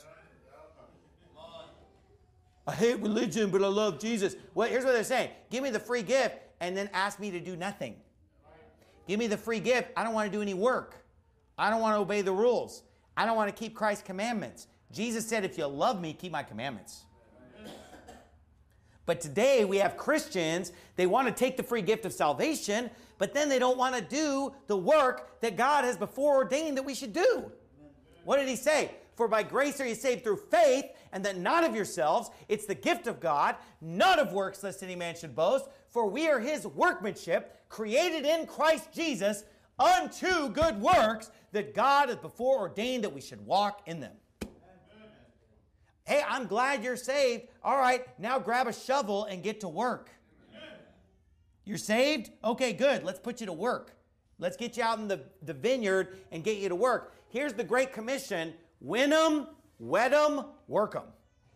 I hate religion, but I love Jesus. Well, here's what they're saying. Give me the free gift and then ask me to do nothing. Give me the free gift. I don't want to do any work. I don't want to obey the rules. I don't want to keep Christ's commandments. Jesus said, if you love me, keep my commandments. But today we have Christians, they want to take the free gift of salvation, but then they don't want to do the work that God has before ordained that we should do. What did he say? For by grace are you saved through faith, and that not of yourselves. It's the gift of God, not of works, lest any man should boast. For we are his workmanship, created in Christ Jesus, unto good works, that God has before ordained that we should walk in them. Hey, I'm glad you're saved. All right, now grab a shovel and get to work. You're saved? Okay, good. Let's put you to work. Let's get you out in the vineyard and get you to work. Here's the Great Commission. Win them, wed them, work them.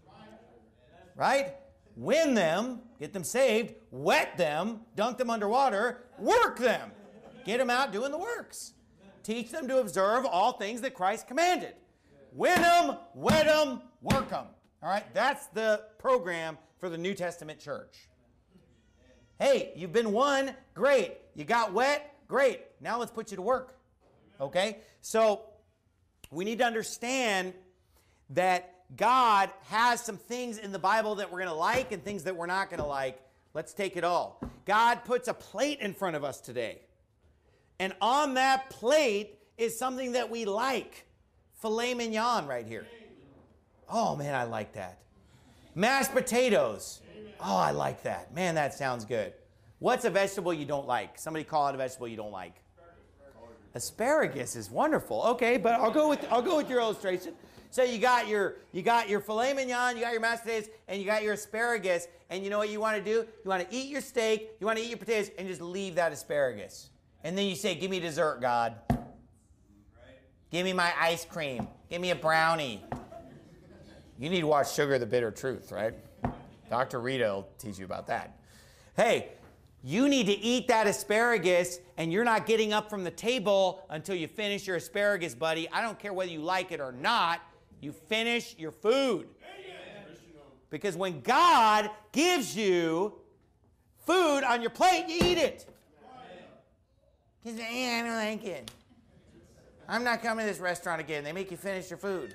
Right? Win them, get them saved, wet them, dunk them underwater, work them. Get them out doing the works. Teach them to observe all things that Christ commanded. Win them, wed them, work them. All right? That's the program for the New Testament church. Hey, you've been won. Great. You got wet. Great. Now let's put you to work. Okay? So we need to understand that God has some things in the Bible that we're going to like and things that we're not going to like. Let's take it all. God puts a plate in front of us today. And on that plate is something that we like. Filet mignon right here. Oh, man, I like that. Mashed potatoes. Oh, I like that. Man, that sounds good. What's a vegetable you don't like? Somebody call it a vegetable you don't like. Asparagus is wonderful. Okay, but I'll go with your illustration. So you got your filet mignon, you got your mashed potatoes, and you got your asparagus. And you know what you want to do? You want to eat your steak, you want to eat your potatoes, and just leave that asparagus. And then you say, give me dessert, God. Give me my ice cream. Give me a brownie. You need to watch Sugar the Bitter Truth, right? Dr. Rita will teach you about that. Hey, You need to eat that asparagus, and you're not getting up from the table until you finish your asparagus, buddy. I don't care whether you like it or not. You finish your food. Because when God gives you food on your plate, you eat it. You say, I don't like it. I'm not coming to this restaurant again. They make you finish your food.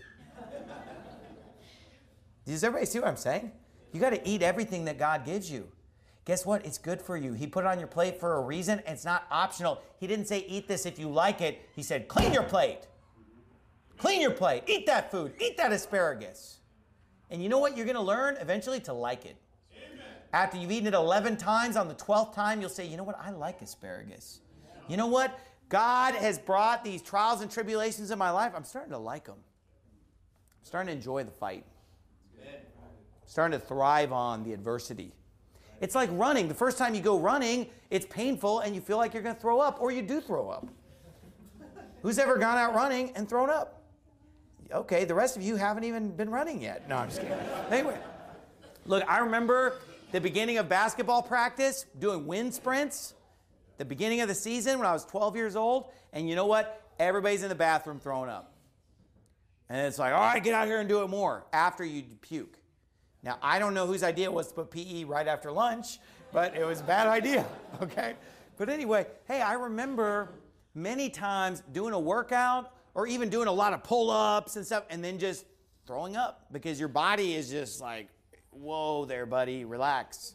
Does everybody see what I'm saying? You got to eat everything that God gives you. Guess what? It's good for you. He put it on your plate for a reason. And it's not optional. He didn't say eat this if you like it. He said clean your plate. Clean your plate. Eat that food. Eat that asparagus. And you know what? You're going to learn eventually to like it. Amen. After you've eaten it 11 times, on the 12th time, you'll say, you know what? I like asparagus. You know what? God has brought these trials and tribulations in my life. I'm starting to like them. I'm starting to enjoy the fight. I'm starting to thrive on the adversity. It's like running. The first time you go running, it's painful and you feel like you're going to throw up, or you do throw up. Who's ever gone out running and thrown up? Okay, the rest of you haven't even been running yet. No, I'm just kidding. Anyway, look, I remember the beginning of basketball practice, doing wind sprints, the beginning of the season when I was 12 years old, and you know what? Everybody's in the bathroom throwing up. And it's like, all right, get out here and do it more after you puke. Now, I don't know whose idea it was to put PE right after lunch, but it was a bad idea, okay? But anyway, hey, I remember many times doing a workout or even doing a lot of pull-ups and stuff and then just throwing up because your body is just like, whoa there, buddy, relax.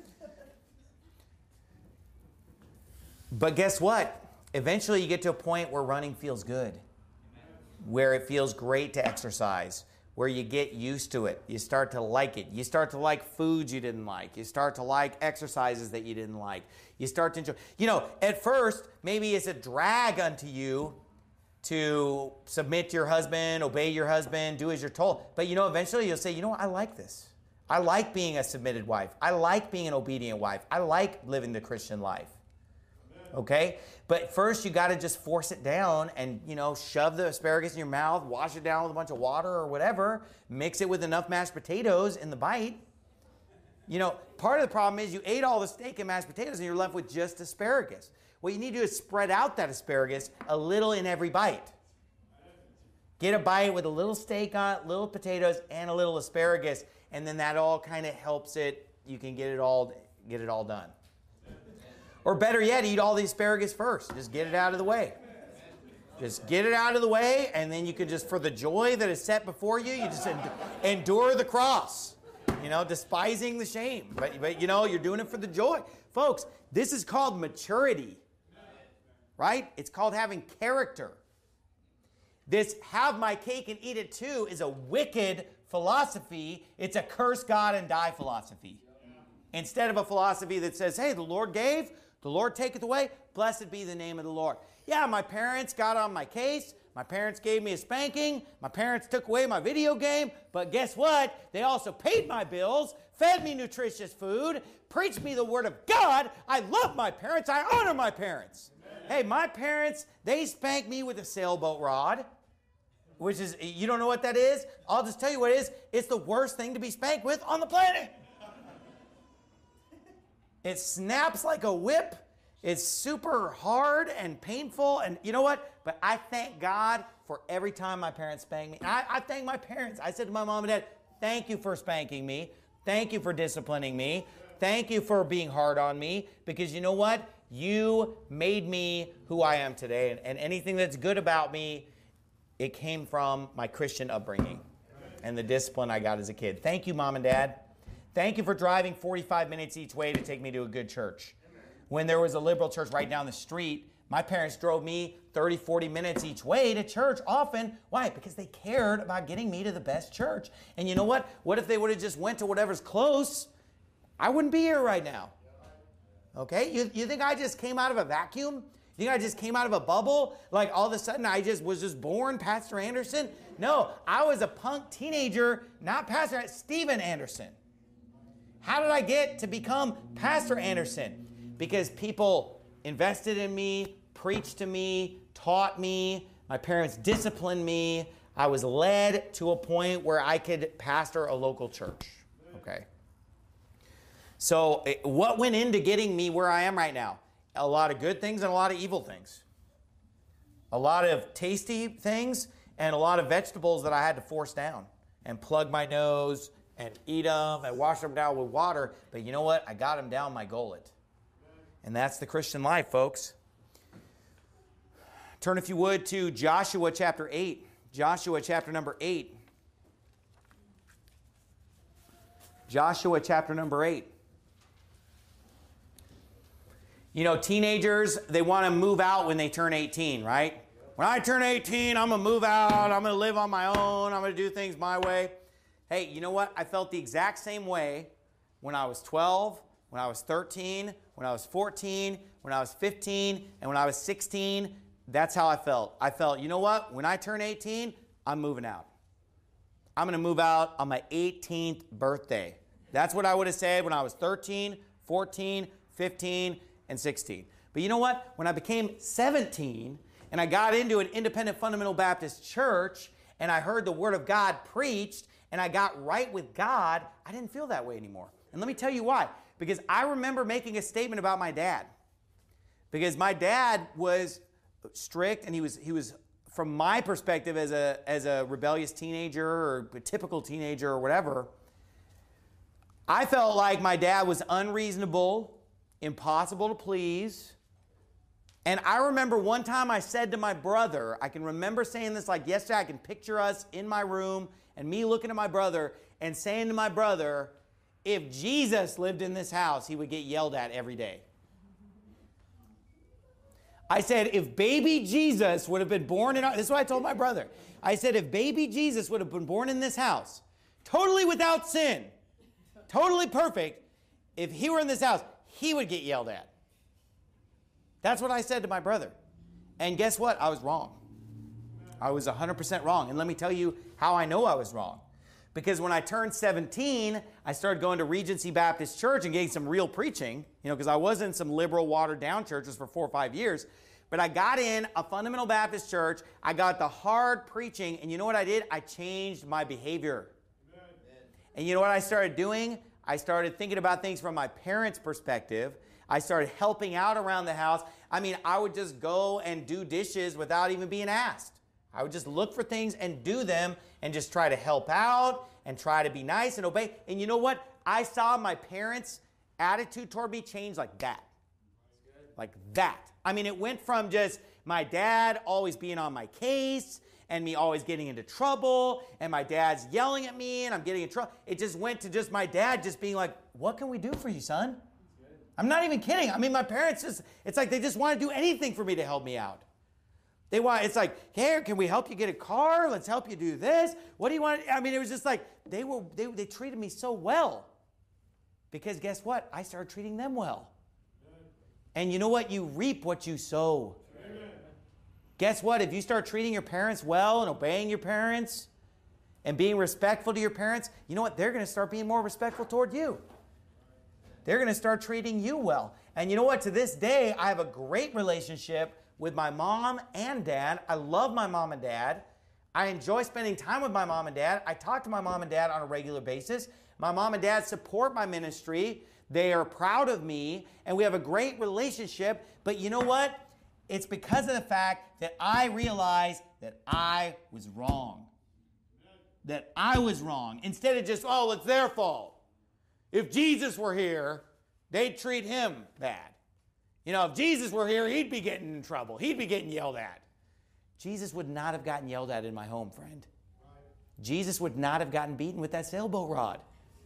But guess what? Eventually you get to a point where running feels good, where it feels great to exercise, where you get used to it. You start to like it. You start to like foods you didn't like. You start to like exercises that you didn't like. You start to enjoy. You know, at first, maybe it's a drag unto you to submit to your husband, obey your husband, do as you're told. But you know, eventually you'll say, you know what, I like this. I like being a submitted wife. I like being an obedient wife. I like living the Christian life. Okay? But first you got to just force it down and, you know, shove the asparagus in your mouth, wash it down with a bunch of water or whatever, mix it with enough mashed potatoes in the bite. You know, part of the problem is you ate all the steak and mashed potatoes and you're left with just asparagus. What you need to do is spread out that asparagus a little in every bite. Get a bite with a little steak on it, little potatoes, and a little asparagus, and then that all kind of helps it. You can get it all done. Or better yet, eat all the asparagus first. Just get it out of the way. Just get it out of the way, and then you can just, for the joy that is set before you, you just endure the cross. You know, despising the shame. But you know, you're doing it for the joy. Folks, this is called maturity. Right? It's called having character. This have my cake and eat it too is a wicked philosophy. It's a curse God and die philosophy. Instead of a philosophy that says, hey, the Lord gave, the Lord taketh away, blessed be the name of the Lord. Yeah, my parents got on my case. My parents gave me a spanking. My parents took away my video game. But guess what? They also paid my bills, fed me nutritious food, preached me the word of God. I love my parents. I honor my parents. Amen. Hey, my parents, they spanked me with a sailboat rod, which is, you don't know what that is? I'll just tell you what it is. It's the worst thing to be spanked with on the planet. It snaps like a whip. It's super hard and painful. And you know what? But I thank God for every time my parents spank me. And I thank my parents. I said to my mom and dad, thank you for spanking me. Thank you for disciplining me. Thank you for being hard on me. Because you know what? You made me who I am today. And anything that's good about me, it came from my Christian upbringing and the discipline I got as a kid. Thank you, Mom and Dad. Thank you for driving 45 minutes each way to take me to a good church. When there was a liberal church right down the street, my parents drove me 30, 40 minutes each way to church often. Why? Because they cared about getting me to the best church. And you know what? What if they would have just went to whatever's close? I wouldn't be here right now. Okay? You think I just came out of a vacuum? You think I just came out of a bubble? Like all of a sudden I was just born Pastor Anderson? No, I was a punk teenager, not Pastor, Steven Anderson. How did I get to become Pastor Anderson? Because people invested in me, preached to me, taught me. My parents disciplined me. I was led to a point where I could pastor a local church. Okay. So what went into getting me where I am right now? A lot of good things and a lot of evil things. A lot of tasty things and a lot of vegetables that I had to force down and plug my nose and eat them and wash them down with water. But you know what? I got them down my gullet. And that's the Christian life, folks. Turn, if you would, to Joshua chapter 8. Joshua chapter number 8. Joshua chapter number 8. You know, teenagers, they want to move out when they turn 18, right? When I turn 18, I'm going to move out. I'm going to live on my own. I'm going to do things my way. Hey, you know what? I felt the exact same way when I was 12, when I was 13, when I was 14, when I was 15, and when I was 16. That's how I felt. I felt, you know what? When I turn 18, I'm moving out. I'm going to move out on my 18th birthday. That's what I would have said when I was 13, 14, 15, and 16. But you know what? When I became 17 and I got into an independent fundamental Baptist church and I heard the Word of God preached and I got right with God, I didn't feel that way anymore. And let me tell you why. Because I remember making a statement about my dad. Because my dad was strict and he was from my perspective as a rebellious teenager or a typical teenager or whatever, I felt like my dad was unreasonable, impossible to please. And I remember one time I said to my brother, I can remember saying this like yesterday, I can picture us in my room and me looking at my brother and saying to my brother, if Jesus lived in this house, he would get yelled at every day. I said, if baby Jesus would have been born in this is what I told my brother. I said, if baby Jesus would have been born in this house, totally without sin, totally perfect, if he were in this house, he would get yelled at. That's what I said to my brother. And guess what? I was wrong. I was 100% wrong. And let me tell you how I know I was wrong. Because when I turned 17, I started going to Regency Baptist Church and getting some real preaching, because I was in some liberal, watered-down churches for 4 or 5 years. But I got in a fundamental Baptist church. I got the hard preaching. And you know what I did? I changed my behavior. Amen. And you know what I started doing? I started thinking about things from my parents' perspective. I started helping out around the house. I mean, I would just go and do dishes without even being asked. I would just look for things and do them and just try to help out and try to be nice and obey. And you know what? I saw my parents' attitude toward me change like that. Like that. I mean, it went from just my dad always being on my case and me always getting into trouble and my dad's yelling at me and I'm getting in trouble. It just went to just my dad just being like, what can we do for you, son? I'm not even kidding. I mean, my parents it's like they just want to do anything for me to help me out. It's like, here, can we help you get a car? Let's help you do this. What do you want? I mean, it was just like, they treated me so well. Because guess what? I started treating them well. And you know what? You reap what you sow. Amen. Guess what? If you start treating your parents well and obeying your parents and being respectful to your parents, you know what? They're going to start being more respectful toward you. They're going to start treating you well. And you know what? To this day, I have a great relationship with my mom and dad. I love my mom and dad. I enjoy spending time with my mom and dad. I talk to my mom and dad on a regular basis. My mom and dad support my ministry. They are proud of me, and we have a great relationship. But you know what? It's because of the fact that I realized that I was wrong. That I was wrong. Instead of just, oh, it's their fault. If Jesus were here, they'd treat him bad. If Jesus were here, he'd be getting in trouble. He'd be getting yelled at. Jesus would not have gotten yelled at in my home, friend. Jesus would not have gotten beaten with that sailboat rod.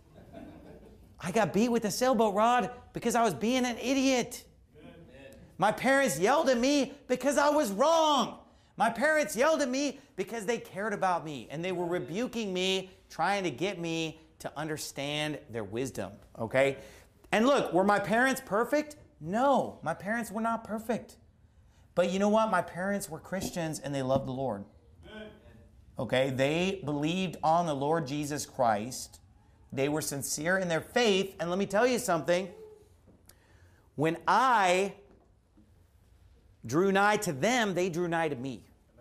I got beat with a sailboat rod because I was being an idiot. My parents yelled at me because I was wrong. My parents yelled at me because they cared about me and they were rebuking me, trying to get me to understand their wisdom, okay? And look, were my parents perfect? No, my parents were not perfect. But you know what? My parents were Christians and they loved the Lord. Okay, they believed on the Lord Jesus Christ. They were sincere in their faith. And let me tell you something. When I drew nigh to them, they drew nigh to me.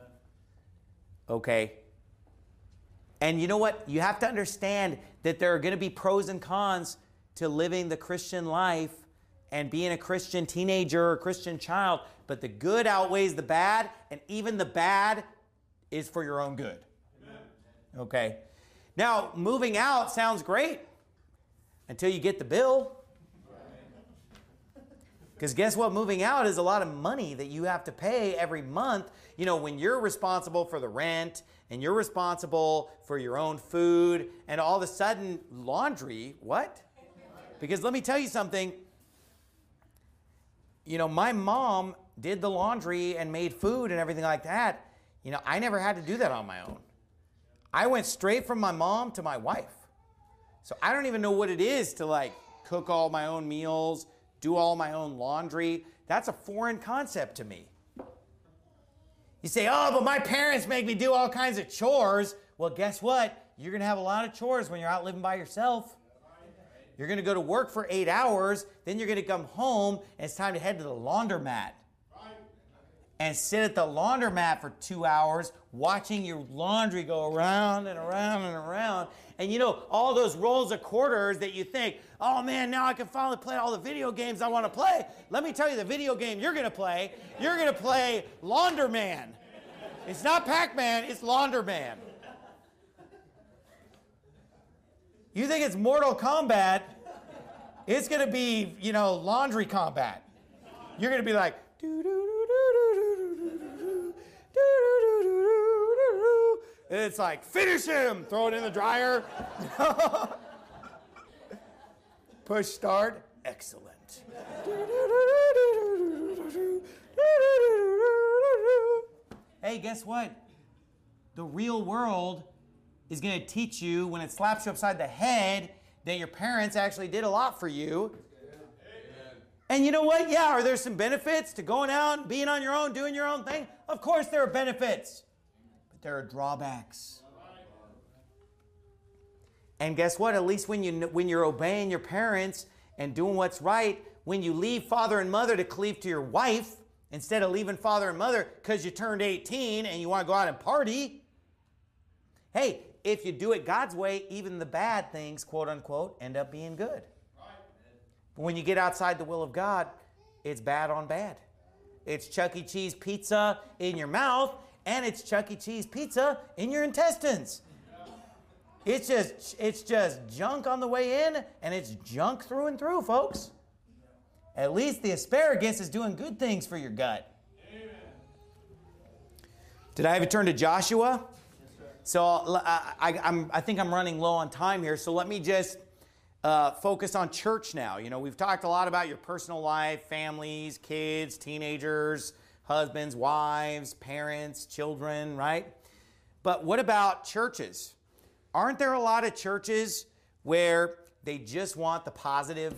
Okay? And you know what? You have to understand that there are going to be pros and cons to living the Christian life and being a Christian teenager or Christian child, but the good outweighs the bad, and even the bad is for your own good. Okay. Now, moving out sounds great until you get the bill. Because guess what? Moving out is a lot of money that you have to pay every month. You know, when you're responsible for the rent and you're responsible for your own food and all of a sudden laundry, what? Because let me tell you something. You know, my mom did the laundry and made food and everything like that. You know, I never had to do that on my own. I went straight from my mom to my wife. So I don't even know what it is to like cook all my own meals, do all my own laundry. That's a foreign concept to me. You say, oh, but my parents make me do all kinds of chores. Well, guess what? You're going to have a lot of chores when you're out living by yourself. You're going to go to work for 8 hours, then you're going to come home, and it's time to head to the laundromat. And sit at the laundromat for 2 hours, watching your laundry go around and around and around. And you know, all those rolls of quarters that you think, oh man, now I can finally play all the video games I want to play. Let me tell you the video game you're going to play. You're going to play Launderman. It's not Pac-Man, it's Launderman. You think it's Mortal Kombat, it's going to be, you know, laundry combat. You're going to be like, and it's like, finish him, throw it in the dryer. Push start, excellent. Hey, guess what? The real world is going to teach you when it slaps you upside the head that your parents actually did a lot for you. And you know what? Yeah, are there some benefits to going out and being on your own, doing your own thing? Of course there are benefits, but there are drawbacks. And guess what? At least when you're obeying your parents and doing what's right, when you leave father and mother to cleave to your wife, instead of leaving father and mother because you turned 18 and you want to go out and party, hey, if you do it God's way, even the bad things, quote unquote, end up being good. But when you get outside the will of God, it's bad on bad. It's Chuck E. Cheese pizza in your mouth, and it's Chuck E. Cheese pizza in your intestines. It's just junk on the way in, and it's junk through and through, folks. At least the asparagus is doing good things for your gut. Amen. Did I have you turn to Joshua? So I think I'm running low on time here, so let me just focus on church now. You know, we've talked a lot about your personal life, families, kids, teenagers, husbands, wives, parents, children, right? But what about churches? Aren't there a lot of churches where they just want the positive?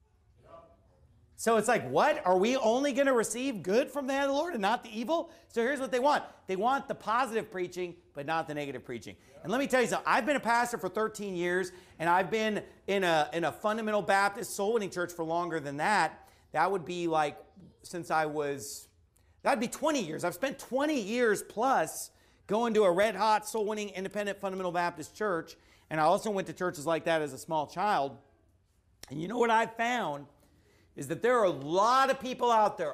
So it's like, what? Are we only going to receive good from the hand of the Lord and not the evil? So here's what they want. They want the positive preaching, but not the negative preaching. And let me tell you something. I've been a pastor for 13 years, and I've been in a fundamental Baptist soul winning church for longer than that. That would be like, that'd be 20 years. I've spent 20 years plus going to a red hot soul winning independent fundamental Baptist church. And I also went to churches like that as a small child. And you know what I found is that there are a lot of people out there,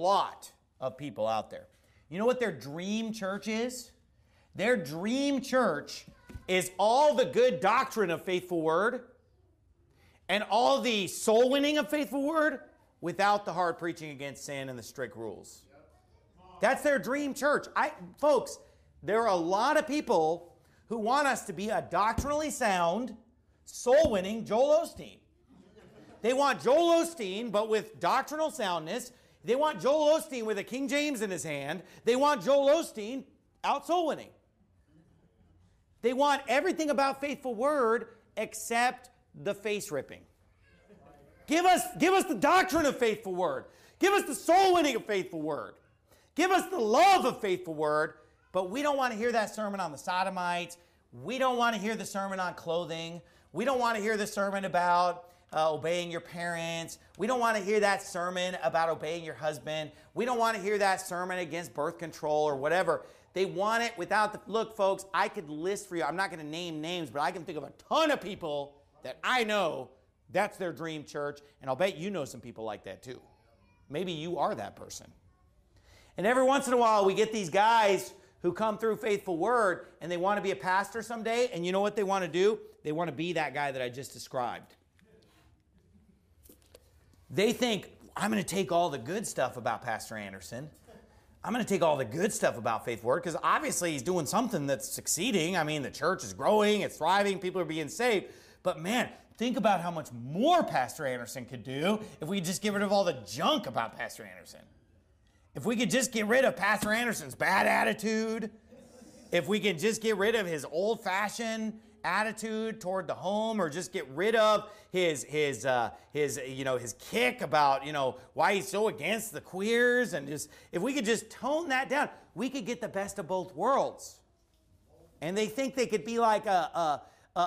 You know what their dream church is? Their dream church is all the good doctrine of Faithful Word and all the soul winning of Faithful Word without the hard preaching against sin and the strict rules. That's their dream church. Folks, there are a lot of people who want us to be a doctrinally sound, soul winning Joel Osteen. They want Joel Osteen, but with doctrinal soundness. They want Joel Osteen with a King James in his hand. They want Joel Osteen out soul winning. They want everything about Faithful Word except the face ripping. Give us the doctrine of Faithful Word. Give us the soul winning of Faithful Word. Give us the love of Faithful Word, but we don't want to hear that sermon on the sodomites. We don't want to hear the sermon on clothing. We don't want to hear the sermon about obeying your parents. We don't want to hear that sermon about obeying your husband. We don't want to hear that sermon against birth control or whatever. They want it without the... Look, folks, I could list for you. I'm not going to name names, but I can think of a ton of people that I know That's their dream church, and I'll bet you know some people like that too. Maybe you are that person. And every once in a while, we get these guys who come through Faithful Word, and they want to be a pastor someday, and you know what they want to do? They want to be that guy that I just described. They think, I'm going to take all the good stuff about Pastor Anderson. I'm going to take all the good stuff about Faithful Word, because obviously he's doing something that's succeeding. I mean, the church is growing, it's thriving, people are being saved. But man, think about how much more Pastor Anderson could do if we just get rid of all the junk about Pastor Anderson. If we could just get rid of Pastor Anderson's bad attitude, if we could just get rid of his old-fashioned attitude toward the home, or just get rid of his kick about, why he's so against the queers, and just, if we could just tone that down, we could get the best of both worlds. And they think they could be like a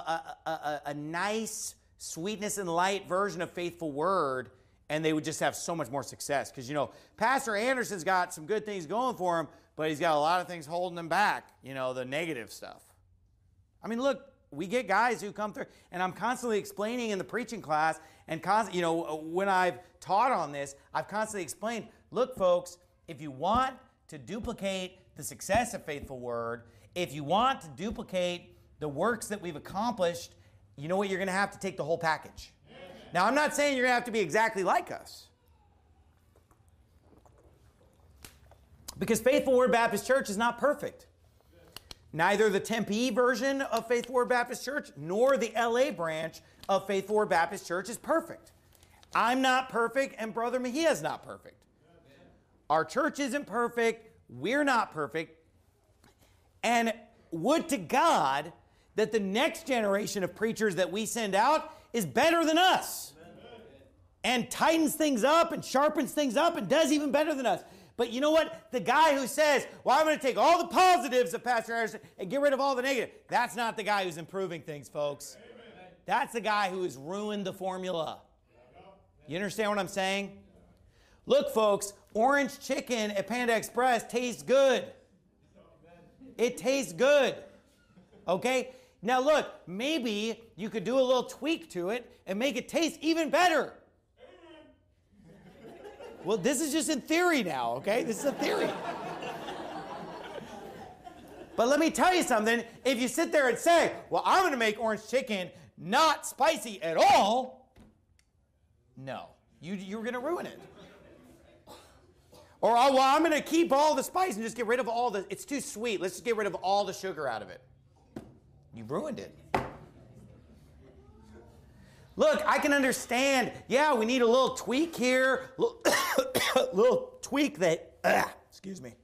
nice sweetness and light version of Faithful Word, and they would just have so much more success. Because, Pastor Anderson's got some good things going for him, but he's got a lot of things holding him back, the negative stuff. I mean, look, we get guys who come through, and I'm constantly explaining in the preaching class, and when I've taught on this, I've constantly explained, look, folks, if you want to duplicate the success of Faithful Word, if you want to duplicate the works that we've accomplished, you know what? You're going to have to take the whole package. Now, I'm not saying you're going to have to be exactly like us. Because Faithful Word Baptist Church is not perfect. Neither the Tempe version of Faithful Word Baptist Church nor the LA branch of Faithful Word Baptist Church is perfect. I'm not perfect, and Brother Mejia is not perfect. Our church isn't perfect. We're not perfect. And would to God that the next generation of preachers that we send out is better than us. And tightens things up and sharpens things up and does even better than us. But you know what? The guy who says, well, I'm going to take all the positives of Pastor Anderson and get rid of all the negative, that's not the guy who's improving things, folks. Amen. That's the guy who has ruined the formula. You understand what I'm saying? Look, folks, orange chicken at Panda Express tastes good. It tastes good. Okay? Now look, maybe you could do a little tweak to it and make it taste even better. Well, this is just in theory now, okay? This is a theory. But let me tell you something. If you sit there and say, well, I'm going to make orange chicken not spicy at all, no. You're going to ruin it. Or, oh, well, I'm going to keep all the spice and just get rid of all the, it's too sweet. Let's just get rid of all the sugar out of it. You've ruined it. Look, I can understand, yeah, we need a little tweak here, little tweak that, excuse me.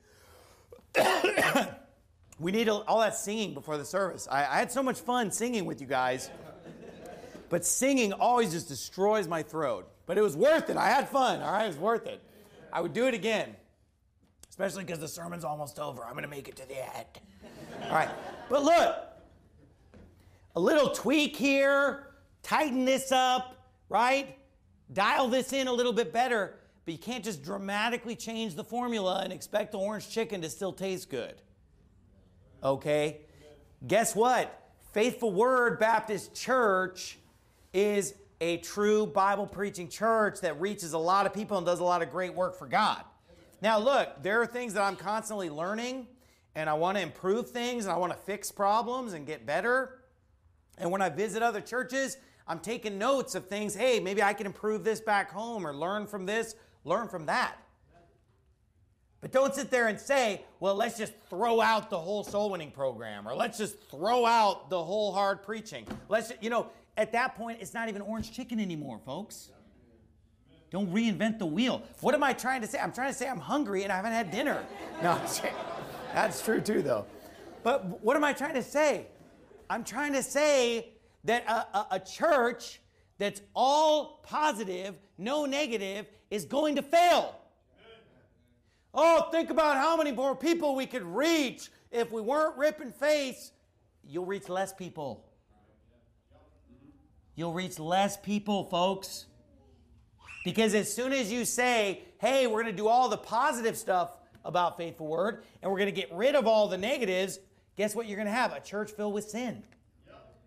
We need all that singing before the service. I had so much fun singing with you guys, but singing always just destroys my throat. But it was worth it. I had fun, all right? It was worth it. I would do it again, especially because the sermon's almost over. I'm going to make it to the end. All right, but look, a little tweak here, tighten this up, right? Dial this in a little bit better, but you can't just dramatically change the formula and expect the orange chicken to still taste good. Okay? Guess what? Faithful Word Baptist Church is a true Bible preaching church that reaches a lot of people and does a lot of great work for God. Now look, there are things that I'm constantly learning, and I want to improve things, and I want to fix problems and get better. And when I visit other churches, I'm taking notes of things. Hey, maybe I can improve this back home, or learn from this, learn from that. But don't sit there and say, well, let's just throw out the whole soul winning program, or let's just throw out the whole hard preaching. Let's, at that point, it's not even orange chicken anymore, folks. Don't reinvent the wheel. What am I trying to say? I'm trying to say I'm hungry and I haven't had dinner. No, that's true too, though. But what am I trying to say? I'm trying to say that a church that's all positive, no negative, is going to fail. Oh, think about how many more people we could reach if we weren't ripping face. You'll reach less people. You'll reach less people, folks. Because as soon as you say, hey, we're going to do all the positive stuff about Faithful Word, and we're going to get rid of all the negatives, guess what you're going to have? A church filled with sin.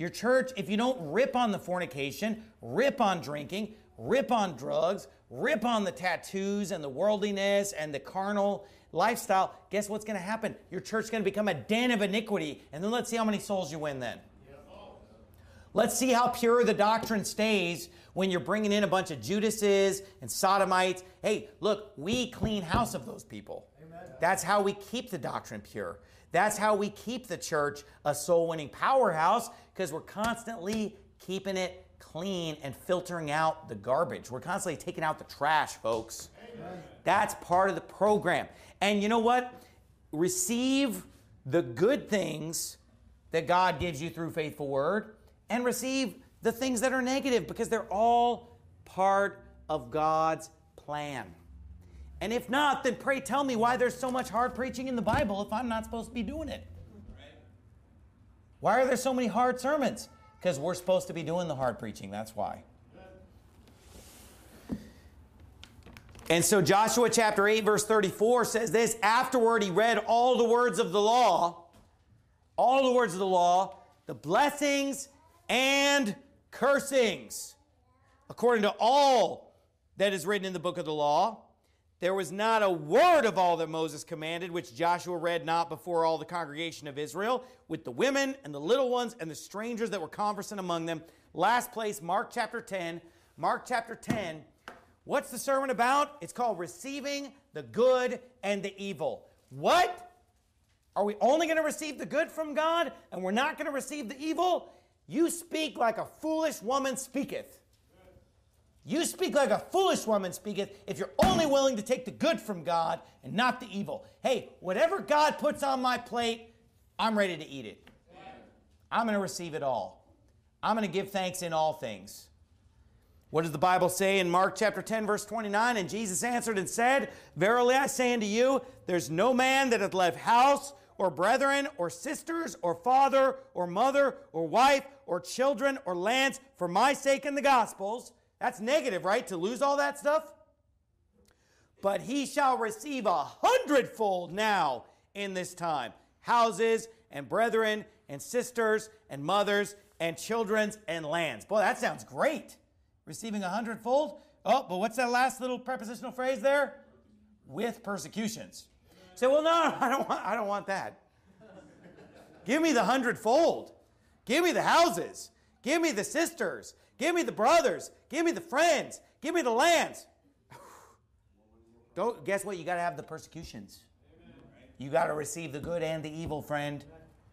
Your church, if you don't rip on the fornication, rip on drinking, rip on drugs, rip on the tattoos and the worldliness and the carnal lifestyle, guess what's going to happen? Your church is going to become a den of iniquity. And then let's see how many souls you win then. Let's see how pure the doctrine stays when you're bringing in a bunch of Judases and Sodomites. Hey, look, we clean house of those people. Amen. That's how we keep the doctrine pure. That's how we keep the church a soul-winning powerhouse, because we're constantly keeping it clean and filtering out the garbage. We're constantly taking out the trash, folks. Amen. That's part of the program. And you know what? Receive the good things that God gives you through faithful word, and receive the things that are negative, because they're all part of God's plan. And if not, then pray tell me why there's so much hard preaching in the Bible if I'm not supposed to be doing it. Why are there so many hard sermons? Because we're supposed to be doing the hard preaching. That's why. And so Joshua chapter 8 verse 34 says this: afterward he read all the words of the law, the blessings and cursings, according to all that is written in the book of the law. There was not a word of all that Moses commanded, which Joshua read not before all the congregation of Israel, with the women and the little ones and the strangers that were conversant among them. Last place, Mark chapter 10. Mark chapter 10. What's the sermon about? It's called Receiving the Good and the Evil. What? Are we only going to receive the good from God and we're not going to receive the evil? You speak like a foolish woman speaketh. You speak like a foolish woman speaketh if you're only willing to take the good from God and not the evil. Hey, whatever God puts on my plate, I'm ready to eat it. I'm going to receive it all. I'm going to give thanks in all things. What does the Bible say in Mark chapter 10, verse 29? And Jesus answered and said, verily I say unto you, there's no man that hath left house or brethren or sisters or father or mother or wife or children or lands for my sake and the gospel's. That's negative, right? To lose all that stuff. But he shall receive 100-fold now in this time. Houses and brethren and sisters and mothers and children's and lands. Boy, that sounds great. Receiving 100-fold. Oh, but what's that last little prepositional phrase there? With persecutions. Say, well, no, I don't want that. Give me the 100-fold. Give me the houses. Give me the sisters. Give me the brothers. Give me the friends. Give me the lands. Don't guess what? You got to have the persecutions. You got to receive the good and the evil, friend.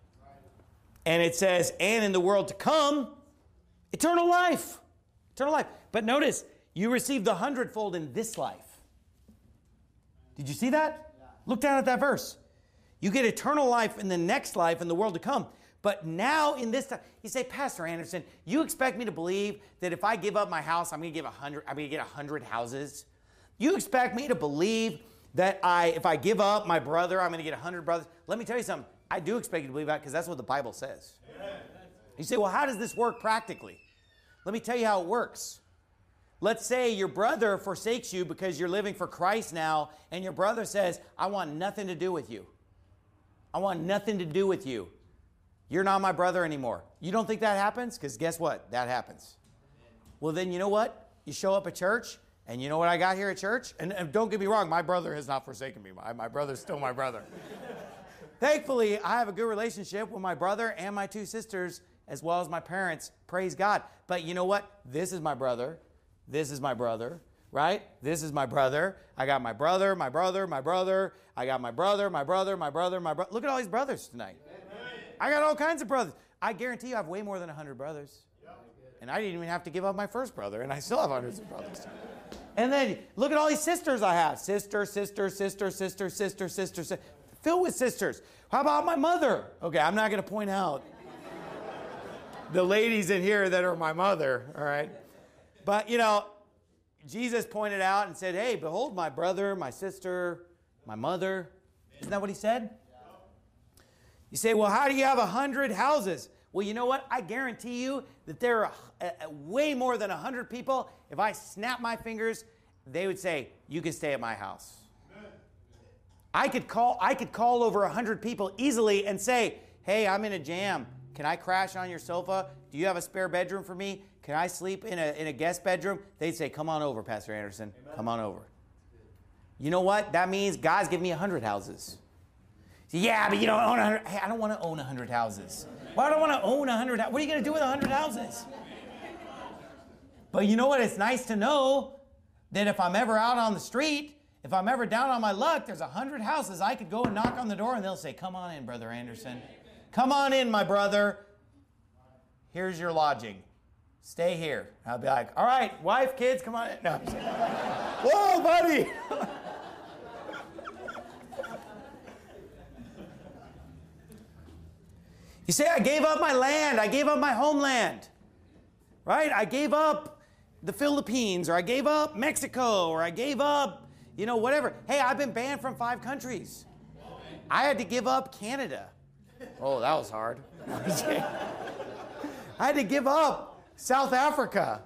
And it says, and in the world to come, eternal life. Eternal life. But notice, you receive the 100-fold in this life. Did you see that? Look down at that verse. You get eternal life in the next life in the world to come. But now in this time, you say, Pastor Anderson, you expect me to believe that if I give up my house, I'm going to get 100 houses? You expect me to believe that if I give up my brother, I'm going to get 100 brothers? Let me tell you something. I do expect you to believe that, because that's what the Bible says. Amen. You say, well, how does this work practically? Let me tell you how it works. Let's say your brother forsakes you because you're living for Christ now, and your brother says, I want nothing to do with you. I want nothing to do with you. You're not my brother anymore. You don't think that happens? Because guess what? That happens. Well, then you know what? You show up at church, and you know what I got here at church? And don't get me wrong, my brother has not forsaken me. My brother's still my brother. Thankfully, I have a good relationship with my brother and my two sisters, as well as my parents. Praise God. But you know what? This is my brother. This is my brother. Right? This is my brother. I got my brother, my brother, my brother. I got my brother, my brother, my brother, my brother. Look at all these brothers tonight. I got all kinds of brothers. I guarantee you I have way more than 100 brothers. And I didn't even have to give up my first brother, and I still have hundreds of brothers. And then look at all these sisters I have. Sister, sister, sister, sister, sister, sister, sister. Filled with sisters. How about my mother? Okay, I'm not going to point out the ladies in here that are my mother, all right? But, you know, Jesus pointed out and said, hey, behold my brother, my sister, my mother. Isn't that what he said? You say, well, how do you have 100 houses? Well, you know what? I guarantee you that there are way more than 100 people. If I snap my fingers, they would say, you can stay at my house. I could call over 100 people easily and say, hey, I'm in a jam. can I crash on your sofa? Do you have a spare bedroom for me? Can I sleep in a guest bedroom? They'd say, come on over, Pastor Anderson. Amen. Come on over. You know what? That means God's giving me 100 houses. Yeah, but you don't own 100. Hey, I don't want to own 100 houses. Why do I want to own 100 houses? What are you going to do with 100 houses? But you know what? It's nice to know that if I'm ever out on the street, if I'm ever down on my luck, there's 100 houses. I could go and knock on the door and they'll say, come on in, Brother Anderson. Come on in, my brother. Here's your lodging. Stay here. I'll be like, all right, wife, kids, come on in. No, I'm saying, whoa, buddy. You say, I gave up my land. I gave up my homeland. Right? I gave up the Philippines, or I gave up Mexico, or I gave up, whatever. Hey, I've been banned from 5 countries. I had to give up Canada. Oh, that was hard. I had to give up South Africa.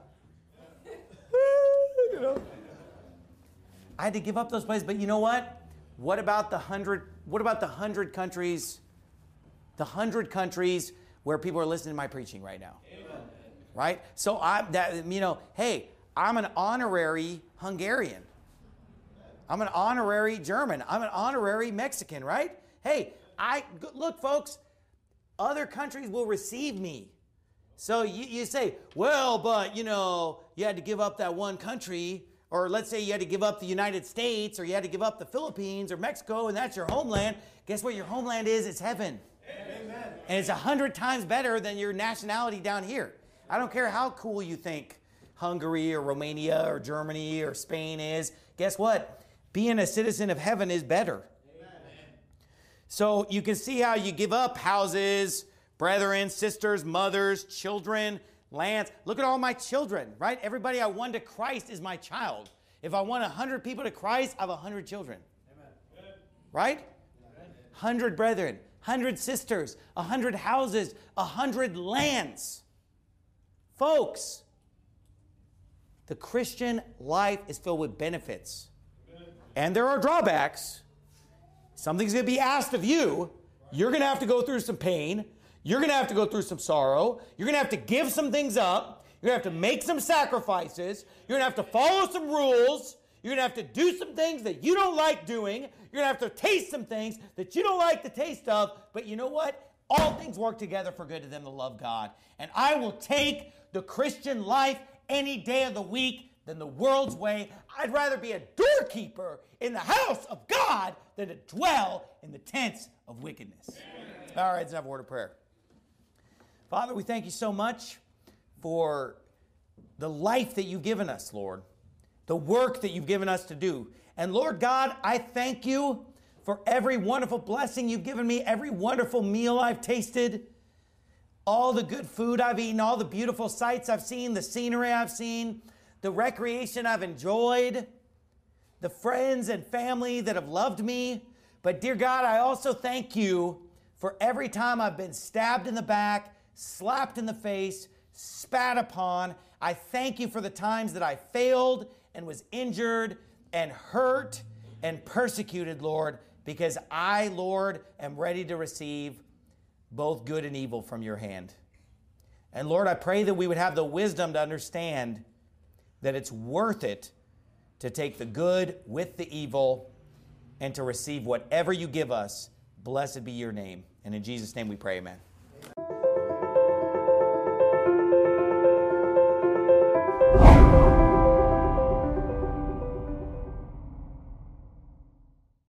I had to give up those places. But you know what? What about the 100 countries? The 100 countries where people are listening to my preaching right now. Amen. Right? So hey, I'm an honorary Hungarian. I'm an honorary German. I'm an honorary Mexican, right? Hey, look, folks, other countries will receive me. So you say, well, but, you had to give up that one country, or let's say you had to give up the United States, or you had to give up the Philippines or Mexico, and that's your homeland. Guess what your homeland is? It's heaven. Amen. And it's 100 times better than your nationality down here. I don't care how cool you think Hungary or Romania or Germany or Spain is. Guess what? Being a citizen of heaven is better. Amen. So you can see how you give up houses, brethren, sisters, mothers, children, lands. Look at all my children, right? Everybody I won to Christ is my child. If I won 100 people to Christ, I have 100 children. Amen. Right? 100 brethren, 100 sisters, 100 houses, 100 lands. Folks, the Christian life is filled with benefits. And there are drawbacks. Something's going to be asked of you. You're going to have to go through some pain. You're going to have to go through some sorrow. You're going to have to give some things up. You're going to have to make some sacrifices. You're going to have to follow some rules. You're going to have to do some things that you don't like doing. You're going to have to taste some things that you don't like the taste of. But you know what? All things work together for good to them that love God. And I will take the Christian life any day of the week than the world's way. I'd rather be a doorkeeper in the house of God than to dwell in the tents of wickedness. Amen. All right, let's have a word of prayer. Father, we thank you so much for the life that you've given us, Lord. The work that you've given us to do. And Lord God, I thank you for every wonderful blessing you've given me, every wonderful meal I've tasted, all the good food I've eaten, all the beautiful sights I've seen, the scenery I've seen, the recreation I've enjoyed, the friends and family that have loved me. But dear God, I also thank you for every time I've been stabbed in the back, slapped in the face, spat upon. I thank you for the times that I failed and was injured and hurt and persecuted, Lord, because I, Lord, am ready to receive both good and evil from your hand. And Lord, I pray that we would have the wisdom to understand that it's worth it to take the good with the evil and to receive whatever you give us. Blessed be your name. And in Jesus' name we pray, amen.